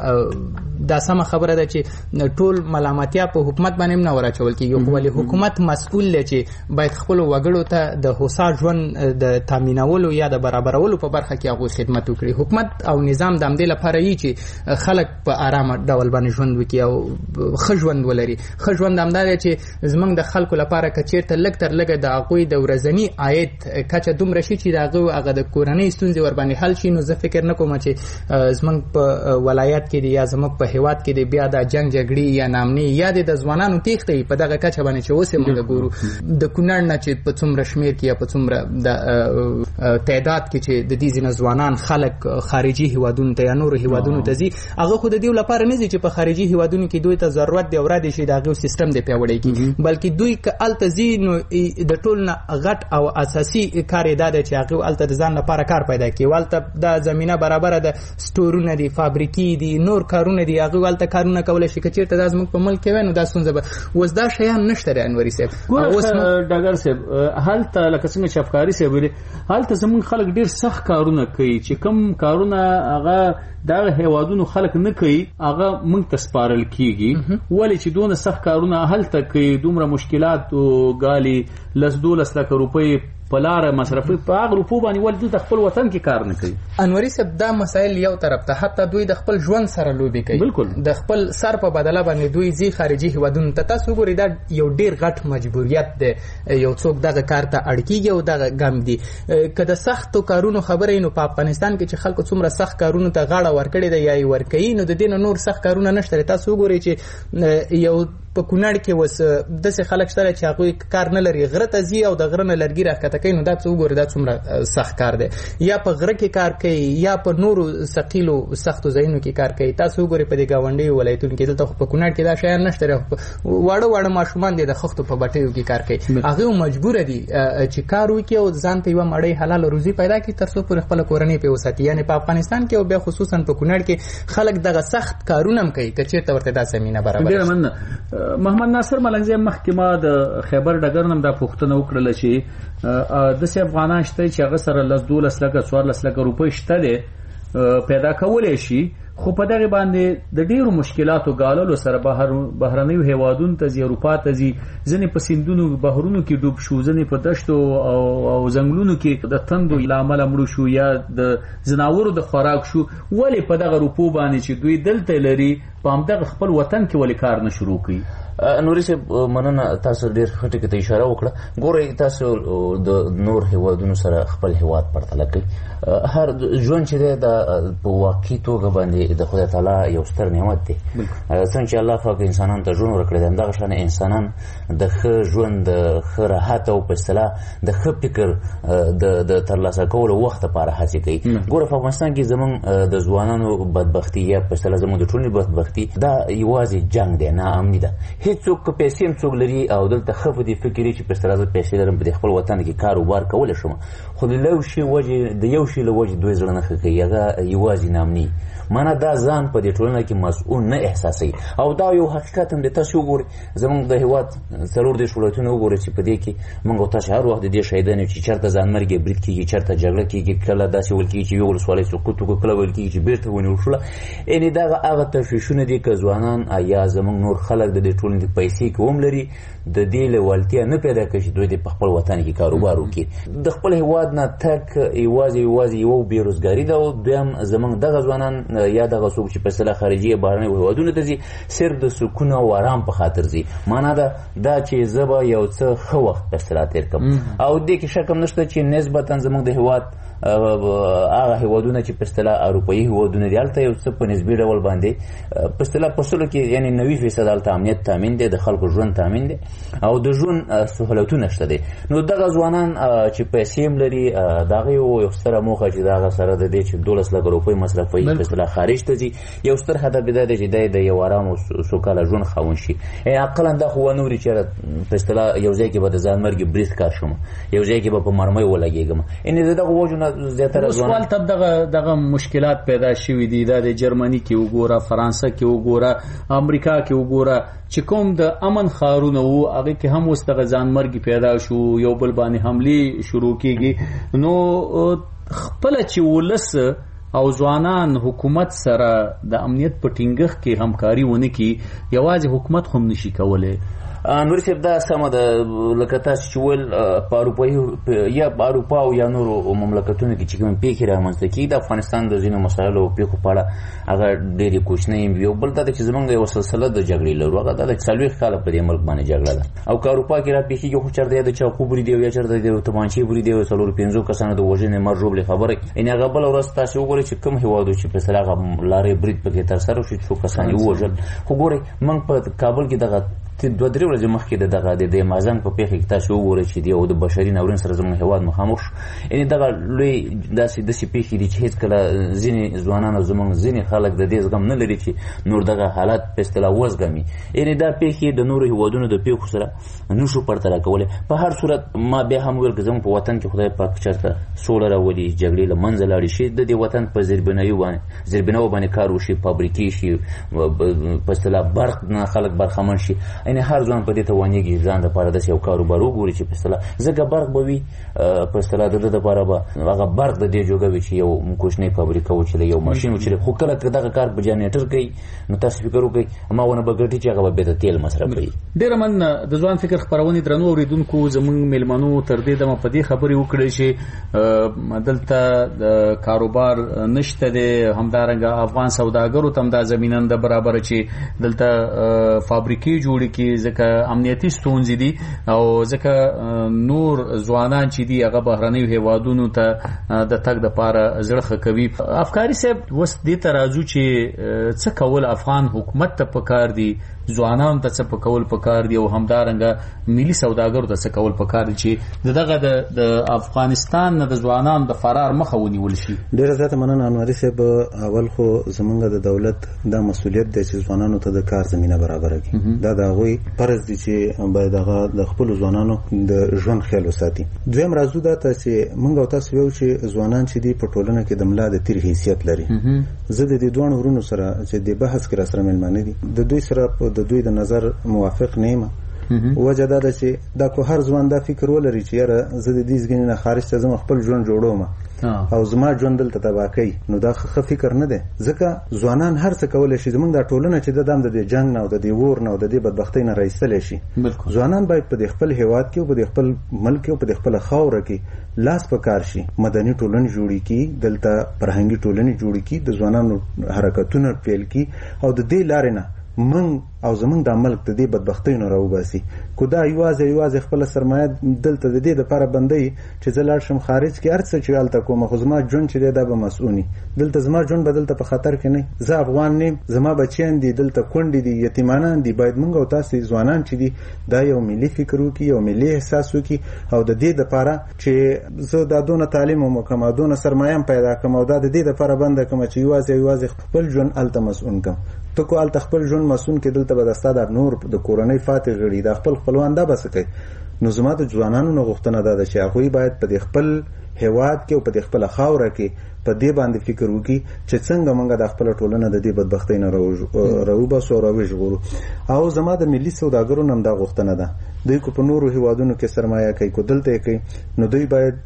P: چې دا سمه خبره ده چې ټول ملامتیا په حکومت باندې نه وراچول کېږي خو ولې حکومت مسؤل دی چې باید خپلو وګړو ته د هوسا ژوند د تامینولو یا د برابرولو په برخه کې هغوی خدمت وکړي. حکومت او نظام د همدې لپاره یي چې خلک په ارامه ډول باندې ژوند وکړي او ښه ژوند ولري. ښه ژوند همدا دی چې زموږ د خلکو لپاره که چېرته لږ تر لږه د هغوی د ورځني عاید کچه دومره شي چې د هغوی هغه د کورنۍ ستونزې ورباندې حل شي نو زه فکر نه کوم چې زموږ په ولایت کې دی یا زموږ په هیواد کې دی بیا د جنګ جګړې یا نامني یا د ځوانانو تېښته په دغه کچه باندې چې اوس یې موږ ګورو د کونړ نه چې په څومره شمېر کې یا په څومره د تعداد کې چې د دې ځینې ځوانان خلک خارجي هیوادونو ته یا نورو هیوادونو ته ځي هغه خو د دې لپاره نه ځي چې په خارجي هیوادونو کې دوی ته ضرورت دی او را دي شي د هغوی سیستم دی پیاوړی کړي بلکې دوی که هلته ځي نو د ټول نه غټ او اساسي کار یې دا دی چې هغوی هلته د ځان لپاره کار پیدا کړي. هلته دا زمینه برابره ده سټورونه دي فابریکې دي نور کارونه دي هغوی هلته کارونه کولی شي که چېرته دا زموږ په ملک کې وی نو دا ستونزه به اوس دا شیان نشته دی انوري صاحب.
O: ډګر صاحب هلته لکه څنګه چې افغاني صاحب ویلي هلته زموږ خلک ډېر سخت کارونه کوي چې کوم کارونه هغه دغه هیوادونو خلک نه کوي هغه موږ ته سپارل کېږي ولې چې دونه سخت کارونه هلته کوي دومره مشکلات او ګالي لس دولس لکه روپۍ په لاره مصرفي په هغه روپو باندې ولې دلته خپل وطن کې کار نه کوي.
P: انوري صاحب دا مسایل یو طرف ته حتی دوی د خپل ژوند سره لوبې کوي بالکل د خپل سر په بدله باندې دوی ځي خارجي هیوادونو ته. تاسو وګورئ دا یو ډېر غټ مجبوریت دی یو څوک دغه کار ته اړ کېږي او دغه ګام دي. که د سختو کارونو خبره نو په افغانستان کې چې خلکو څومره سخت کارونو ته غاړه ورکړې ده یا یې ورکوي نو د دې نه نور سخت کارونه نشته. تاسو وګورئ چې یو په کونړ کې اوس داسې خلک شته چې هغوی کار نه لري غره ته ځي او د غره نه لرګي راښکته کوي نو دا څه وګورئ دا څومره سخت کار دی. یا په غره کې کار کوي یا په نورو ثقيلو سختو ځایونو کې کار کوي. تاسو وګورئ په دې گاونډي ولایتونو کې دلته په کونړ کې دا شیان نشته، واړه واړه ماشومان دي د خښتو په بټیو کې کار کوي، هغه مجبور دي چې کار وکړي او ځان ته یو مړی حلال روزي پیدا کړي تر څو پر خپل کورنۍ په وساتي. یعنی په افغانستان کې او بیا خصوصا په کونړ کې خلک دغه سخت کارونه هم کوي که چیرته ورته دا زمينه برابر
O: شي. محمد ناصر ملنګزی محکمه د خیبر ډګر نم دا پوښتنه وکړه چې د سي افغانان شته چې هغه سره لس دولس لکه څوارلس لکه روپۍ شته دي پیدا کولای شي، خو په دغه باندې د ډیرو مشکلاتو غالولو سره بهر بهرنیو هیوادونو ته زی اروپا ته زی ځنې په سیندونو بهرونو کې ډوب شو، ځنې په دشتو او او ځنګلونو کې د تندو لامل مړ شو یا د زناورو د خوراک شو. ولی په دغه روپو باندې چې دوی دلته لري په همدغه خپل وطن کې ولی کار نه شروع کوي؟
Q: نوري صاحب مننه، تاسو ډیر خټه کې ته اشاره وکړه. ګورئ تاسو د نور هیوادونو سره خپل هیواد پرتله کوي. هر ژوند چې دی د په واقعي توګه باندې د خدای تعالی یو ستر نعمت دی. څنګه چې الله پاک انسانان ته ژوند ورکړی دی همدغه شان انسانان د ښه ژوند د ښه راحت او په اصطلاح د ښه فکر د ترلاسه کولو وخت لپاره هڅې کوي. ګوره په افغانستان کې زموږ د ځوانانو بدبختي یا په اصطلاح زموږ د ټولنې بدبختي دا یوازې جنګ دی، ناامني ده. هیڅوک که پیسې هم څوک لري او دلته ښه په دې فکر چې په اصطلاح زه پیسې لرم په خپل وطن کې کاروبار کولی شم، خو د یو شي وجې د یو شي له وجې دوی زړه نه ښه کوي، هغه یوازې ناامني. معنا دا ځان په دې ټولنه کې مسؤل نه احساسوي او دا یو حقیقت هم دی. تاسو وګورئ زموږ د هیواد څلور دېرش ولایتونه وګورئ چې په دې کې موږ او تاسو هر وخت د دې شاهدان یو چې چېرته ځانمرګي برید کېږي، چېرته جګړه کېږي، کله داسې ویل کېږي چې یو ولسوالۍ سقوط وکړه، کله ویل کېږي چې بېرته ونیول شوله. یعنې دغه هغه تشویشونه دي که ځوانان یا زموږ نور خلک د دې ټولنې د پیسې کې هم لري د دې لېوالتیا نه پیدا کوي چې دوی د په خپل وطن کې کاروبار وکړي. د خپل هیواد نه تګ یوازې یوازې یوه بېروزګاري ده او دویم زموږ دغه ځوانان یا دغه څوک چې په اصطلاح خارجي یا بهرنیو هیوادونو ته ځي صرف د سکون او آرام په خاطر ځي. معنا ده دا چې زه به یو څه ښه وخت په اصطلاح تېر کړم او دې کې شک هم نشته چې نسبتا زموږ د هیواد هغه هیوادونه چې په اصطلاح اروپایي هیوادونه دي هلته یو څه په نسبي ډول باندې په اصطلاح په سلو کې یعنې نوي فیصد هلته امنیت تامین دی، د خلکو ژوند تامین دی او د ژوند سهولتونه شته دی. نو دغه ځوانان چې پیسې هم لري د هغه یو ستره موخه چې د هغه سره د دې چې دولس لکه روپۍ مصرفوي په اصطلاح خارج ته ځي، یو ستر هدف دا دی چې دی د یو ارام او سوکاله ژوند خاوند شي. عقلا دا خو ونه اوري چې په اصطلاح یو ځای کې به د ځانمرګي برید کار شم، یو ځای کې به په مرمۍ ولګېږم. یعنې د دغه وجو زیاتره
O: ځوانان ته دغه دغه مشکلات پیدا شوي دي. دا د جرمني کې وګوره، فرانسه کې وګوره، امریکا کې وګوره چې کوم د امن ښارونه وو هغه کې هم اوس دغه ځانمرګي پیدا شو، یو بل باندې حملې شروع کېږي. نو خپله چې ولس او ځوانان حکومت سره د امنیت په ټینګښت کې همکاري ونه کړي یوازې حکومت خو هم نشي کولی.
Q: نوري صاحب دا سمه ده لکه تاسو چې ویل په اروپایي یا په اروپا او یا نورو مملکتونو کې چې کوم پیښې رامنځته کېږي د افغانستان د ځینو مسایلو او پیښو په اړه هغه ډېرې کوچنۍ وي. یو بل دا ده چې زموږ یوه سلسله د جګړې لرو، هغه دا ده چې څلوېښت کاله په دې ملک باندې جګړه ده او که اروپا کې را پیښېږي خو چېرته یا د چاقو برید یا چېرته د تومانچې برید یا څلورو پنځو کسانو د وژنې مرګ ژوبلې خبره یعنې هغه بله ورځ تاسې وګورئ چې کوم هېواد و چې په اصطلاح هغه لارې برید پکې ترسره شو څو کسان یې ووژل. خو ګورئ موږ په کابل کې دغه دوه درې ورځې مخکې د دغه د مازنګ په پیښه کې تاسو وګورئ چې یو د بشري ناورین سره زموږ هېواد مخامخ شو. یعنې دغه لوی داسې داسې پیښې دي چې هېڅکله ځینې ځوانان او زموږ ځینې خلک د دې زغم نه لري چې نور دغه حالات په اصطلاح وزغمي. یعنې دا پیښې د نورو هېوادونو د پیښو سره نشو پرتله کولی. په هر صورت ما بیا هم ویل که زموږ په وطن کې خدای پاک چېرته سوله راولي، جګړې له منځه لاړې شي، د دې وطن په زیربنایو باندې زیربناو باندې کار وشي، فابریکې شي، په اصطلاح برق نه خلک برخمن شي. یعنې هر ځوان په دې توانېږي ځان دپاره داسې یو کاروبار وګوري چې په اصطلاح ځکه برق به وي په اصطلاح د ده دپاره به هغه برق د دې جوګه وي چې یو کوچنۍ فابریکه وچلوي، یو ماشین وچلوي. خو کله که دغه کار په جنریټر کوي نو تاسو فکر وکړئ هماغونه به ګټي چې هغه به بېرته تیل مصرف کوي.
O: ډېره مننه د ځوان فکر خپرونې درنو اورېدونکو. زموږ میلمنو تر دې دمه په دې خبرې وکړې چې دلته د کاروبار نشته دی، همدارنګه افغان سوداګرو ته هم دا زمینه ده برابره چې دلته فابریکې جوړې کې ځکه امنیتي ستونزې دي او ځکه نور ځوانان چې دي هغه بهرنیو هیوادونو ته د تګ د پاره زړه کوي. افکاری صاحب وس دې ته راځو چې څه کول افغان حکومت ته پکار دي، ځوانان ته څه کول پکار دي او همدارنګه ملي سوداګرو ته څه کول پکار دي چې دغه د افغانستان نه د ځوانانو د فرار مخه ونیول شي.
I: ډیره زیاته مننه انوري صاحب. اول خو زمونږ د دولت دا مسؤلیت دی چې ځوانانو ته د کار زمينه برابر کړي. دا د هغوی فرض دي چې باید هغه د خپل ځوانانو د ژوند خیال وساتي. دویم راځو دا ته چې موږ او تاسو یو چې ځوانان چې دی په ټولنه کې د ملا د تیر حیثیت لري. زه د دې دوه ورونو سره چې د بحث کې را سره ملمانه دي د دوی سره د دوی د نظر موافق نه یم. وجه دا ده چې دا کو هر ځوان دا فکر ولري چې یاره زه د دې ځګنې نه خارج ته زما خپل ژوند جوړوم او زما ژوند دلته تباه کوي، نو دا ښه فکر نه دی. ځکه ځوانان هر څه کولی شي. زموږ دا ټولنه چې د دام د دې جنګ نه او د دې وور نه او د دې بدبختۍ نه راایستلی شي. ځوانان باید په دې خپل هیواد کې او په دې خپل ملک او په دې خپله خاوره کې لاس په کار شي، مدني ټولنې جوړې کړي، دلته فرهنګي ټولنې جوړې کړي، د ځوانانو حرکتونه پیل کړي او د دې لارې نه من او زمونږ د ملک د دې بدبختۍ نه راوباسي. کو دا یوازې یوازې خپله سرمایه دلته د دې دپاره بندوي چې زه لاړ شم خارج کې هر څه چې هلته کومه، خو زما ژوند چې دی دا به مسؤوني. دلته زما ژوند به دلته په خطر کې نه. زه افغان نیم، زما بچیان دي دلته کونډې دي، یتیمانان دي. باید موږ او تاسې ځوانان چې دي دا یو ملي فکر وکړي، یو ملي احساس وکړي او د دې دپاره چې زه دا دونه تعلیم هم وکړم او دونه سرمایه هم پیدا کړم او دا د دې دپاره بنده کړم چې یوازې یوازې خپل ژوند هلته مسؤون کړم. ته کو هلته خپل ژوند مسؤون کې دلته به د ستا د نور د کورنۍ فاتح غړي د خپل خپلوان دا به څه کوي. نو زما د ځوانانو نه غوښتنه دا ده چې هغوی باید په دې خپل هیواد کې او په دې خپله خاوره کې په دې باندې فکر وکړي چې څنګه موږ د خپله ټولنه د دې بدبختۍ نه راوباسو او راوژغورو. او زما د ملي سوداګرو نه هم دا غوښتنه ده، دوی کو په نورو هیوادونو کې سرمایه کوي، کو دلته یې کوي، نو دوی باید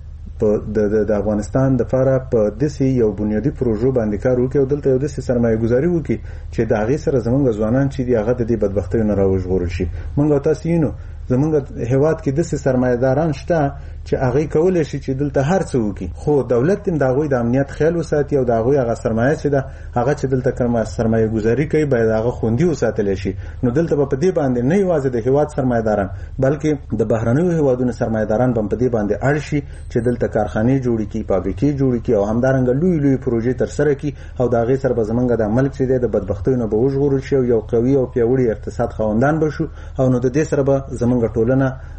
I: د د افغانستان د لپاره په داسې یو بنیادي پروژو باندې کار وکړي او دلته یو داسې سرمایه ګذاري وکړي چې د هغې سره زموږ ځوانان چې دي هغه د دې بدبختیو نه راوژغورل شي. موږ او تاسې یینو زمونږ هیواد کې داسې سرمایه‌داران شته چې هغوی کولی شي چې دلته هر څه وکړي، خو دولت هم د هغوی د امنیت خیال وساتي او د هغوی هغه سرمایه چې ده هغه چې دلته کومه سرمایه ګذاري کوي باید هغه خوندي وساتلی شي. نو دلته به په دې باندې نه یوازې د هیواد سرمایه‌داران بلکې د بهرنیو هیوادونو سرمایه‌داران به په دې باندې اړ شي چې دلته کارخانې جوړې کړي، فابریکې جوړې کړي او همدارنګه لوی لوی پروژې ترسره کړي او د هغې سره به زموږ د ملک چې دی د بدبختیو نه به وژغورل شي او یو قوي او پیاوړي اقتصاد خاوندان به شو او نو د دې سره به زموږ ټولنه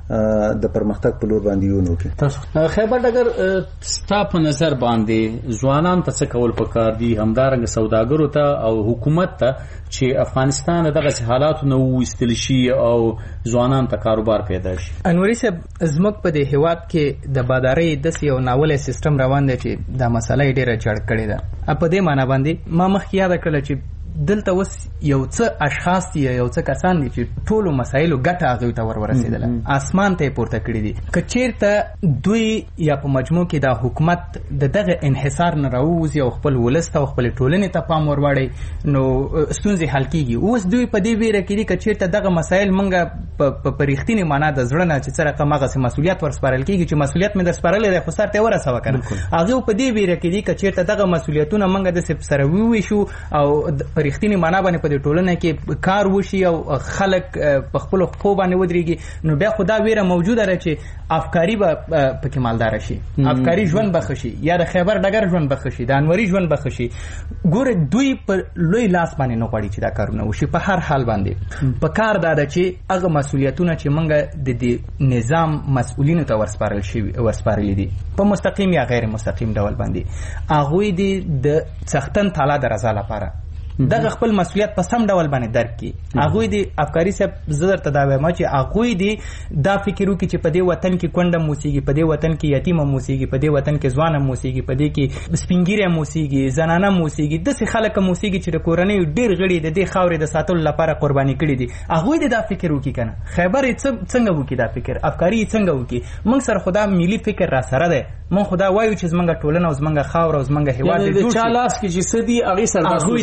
I: د پرمختګ په لور باندې یو نوکي.
O: خیبر ډګر ستا په نظر باندې ځوانان ته څه کول پکار دي، همدارنګه سوداګرو ته او حکومت ته چې افغانستان دغه حالاتو نه وایستل شي او ځوانان ته کاروبار پیدا شي؟
P: انوري صاحب زموږ په دې هیواد کې د بادارۍ داسې یو ناولی سیستم روان دی چې دا مسله یې ډېره چړ کړې ده. په دې معنا باندې ما مخکې یاده کړله چې دلته اوس یو څه اشخاص دي، یو څه کسان دي چې ټولو مسایلو ګټه هغوی ته ور ورسېدله، اسمان ته یې پورته کړي دي. که چېرته دوی یا په مجموع کې دا حکومت د دغه انحصار نه راووځي او خپل ولس ته او خپلې ټولنې ته پام ورواړي نو ستونزې حل کېږي. اوس دوی په دې ویره کې دي که چېرته دغه مسایل موږ په رښتینې معنا د زړه نه چې څه رقم هغسې مسؤلیت ورسپارل کېږي چې مسؤلیت مې در سپارلی دی خو سر ته یې ورسوه که نه. هغوی په دې ویره کې دي که چېرته دغه مسؤلیتونه موږ داسې سره وویشو او په رښتینې معنا باندې په دې ټولنه کې کار وشي او خلک په خپلو پښو باندې ودرېږي نو بیا خو دا ویره موجوده ده چې افکاري به پکې مالداره شي، افکاري ژوند به ښه شي، یا د خیبر ډګر ژوند به ښه شي، د انوري ژوند به ښه شي. ګوره دوی په لوی لاس باندې نه غواړي چې دا کارونه وشي. په هر حال باندې په کار دا ده چې هغه مسؤلیتونه چې موږ د دې نظام مسؤلینو ته ورسپارل شوي ورسپارلي دي په مستقیم یا غیر مستقیم ډول باندې هغوی دي د څښتن تعالی د رضا لپاره دغه خپل مسؤلیت په سم ډول باندې درک کړي. هغوی د افکاري صاحب زه درته دا وایم چې هغوی د دا فکر وکړي چې په دې وطن کې کونډه هم اوسېږي، په دې وطن کې یتیم هم اوسېږي، په دې وطن کې ځوان هم اوسېږي، په دې کې سپین ږیری هم اوسېږي، زنانه هم اوسېږي، داسې خلک هم اوسېږي چې د کورنیو ډېر غړي د دې خاورې د ساتلو لپاره قرباني کړي دي. هغوی د دا فکر وکړي که نه. خیبر یې څنګه وکړي دا فکر، افکاري یې څنګه وکړي. موږ سره خو دا ملي فکر را سره دی، موږ خو دا وایو چې زموږ ټولنه او زموږ خاوره او زموږ هېواد د
O: چا لاس کې چې څه دي هغې سره مسؤل دي.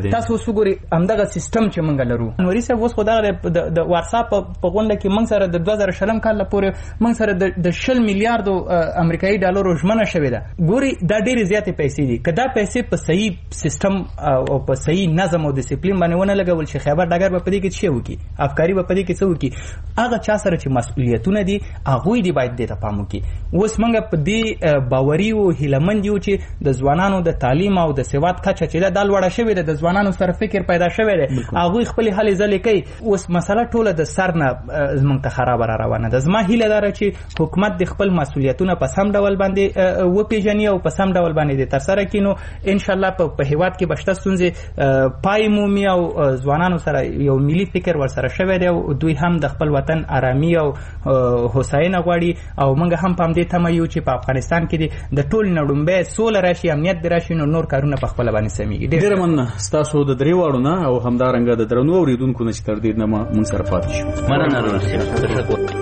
P: تاسو وګورئ همدغه سیستم چې موږ لرو نوري صاحب اوس خو دا د واتس اپ په غونډه کې موږ سره د دوه زره شلم کال پورې موږ سره د شل میلیارډ امریکایي ډالرو ژمنه شوې ده. ګوري دا ډېرې زیاتې پیسې دي. که دا پیسې په صحیح سیستم او په صحیح نظم او ډیسپلین باندې ونه لګول شي خیبر ډګر به پدې کې څه وکړي افکاری به پدې کې څه وکړي هغه چا سره چې مسؤلیتونه دي هغه دی باید دې ته پام وکړي. اوس موږ په دې باوري او هیلمند یو چې د ځوانانو د تعلیم او د سواد کچه چې دا لوړه شوې ده د ځوانانو سره فکر پیدا شوی دی هغه خپل هلې ځلې کوي. اوس مسله ټوله د سر نه زمونږ ته خراب را روانه ده. زما هیله ده چې حکومت د خپل مسؤلیتونه په سم ډول باندې وپیژني او په سم ډول باندې تر سره کینو ان شاء الله په هیواد کې بشته ستونزې پای مومي او ځوانانو سره یو ملي فکر ورسره شوی دی او دوی هم د خپل وطن آرامي او هوساینه غواړي او موږ هم په دې تمه یو چې په افغانستان کې د ټول نړومبه سول راشي امنیت راشي نو نور کارونه په خپل باندې سميږي.
O: ډیر مننه تاسو د درې واړو نه او همدارنګه د درنو اوریدونکو نه چې تر دې نه مونږ سره پاتې شو.
Q: مننه تشکر.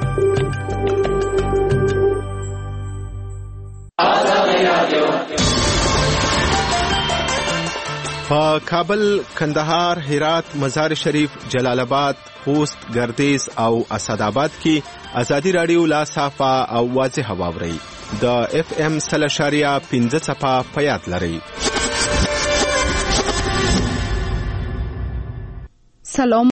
R: په کابل، کندهار، هرات، مزار شریف، جلال آباد، خوست، گردیز او اسداباد کې ازادي رادیو لا صافه او واضح واوري د اف ام سلشاریا پنځه صفه په یاد لري.
S: سلام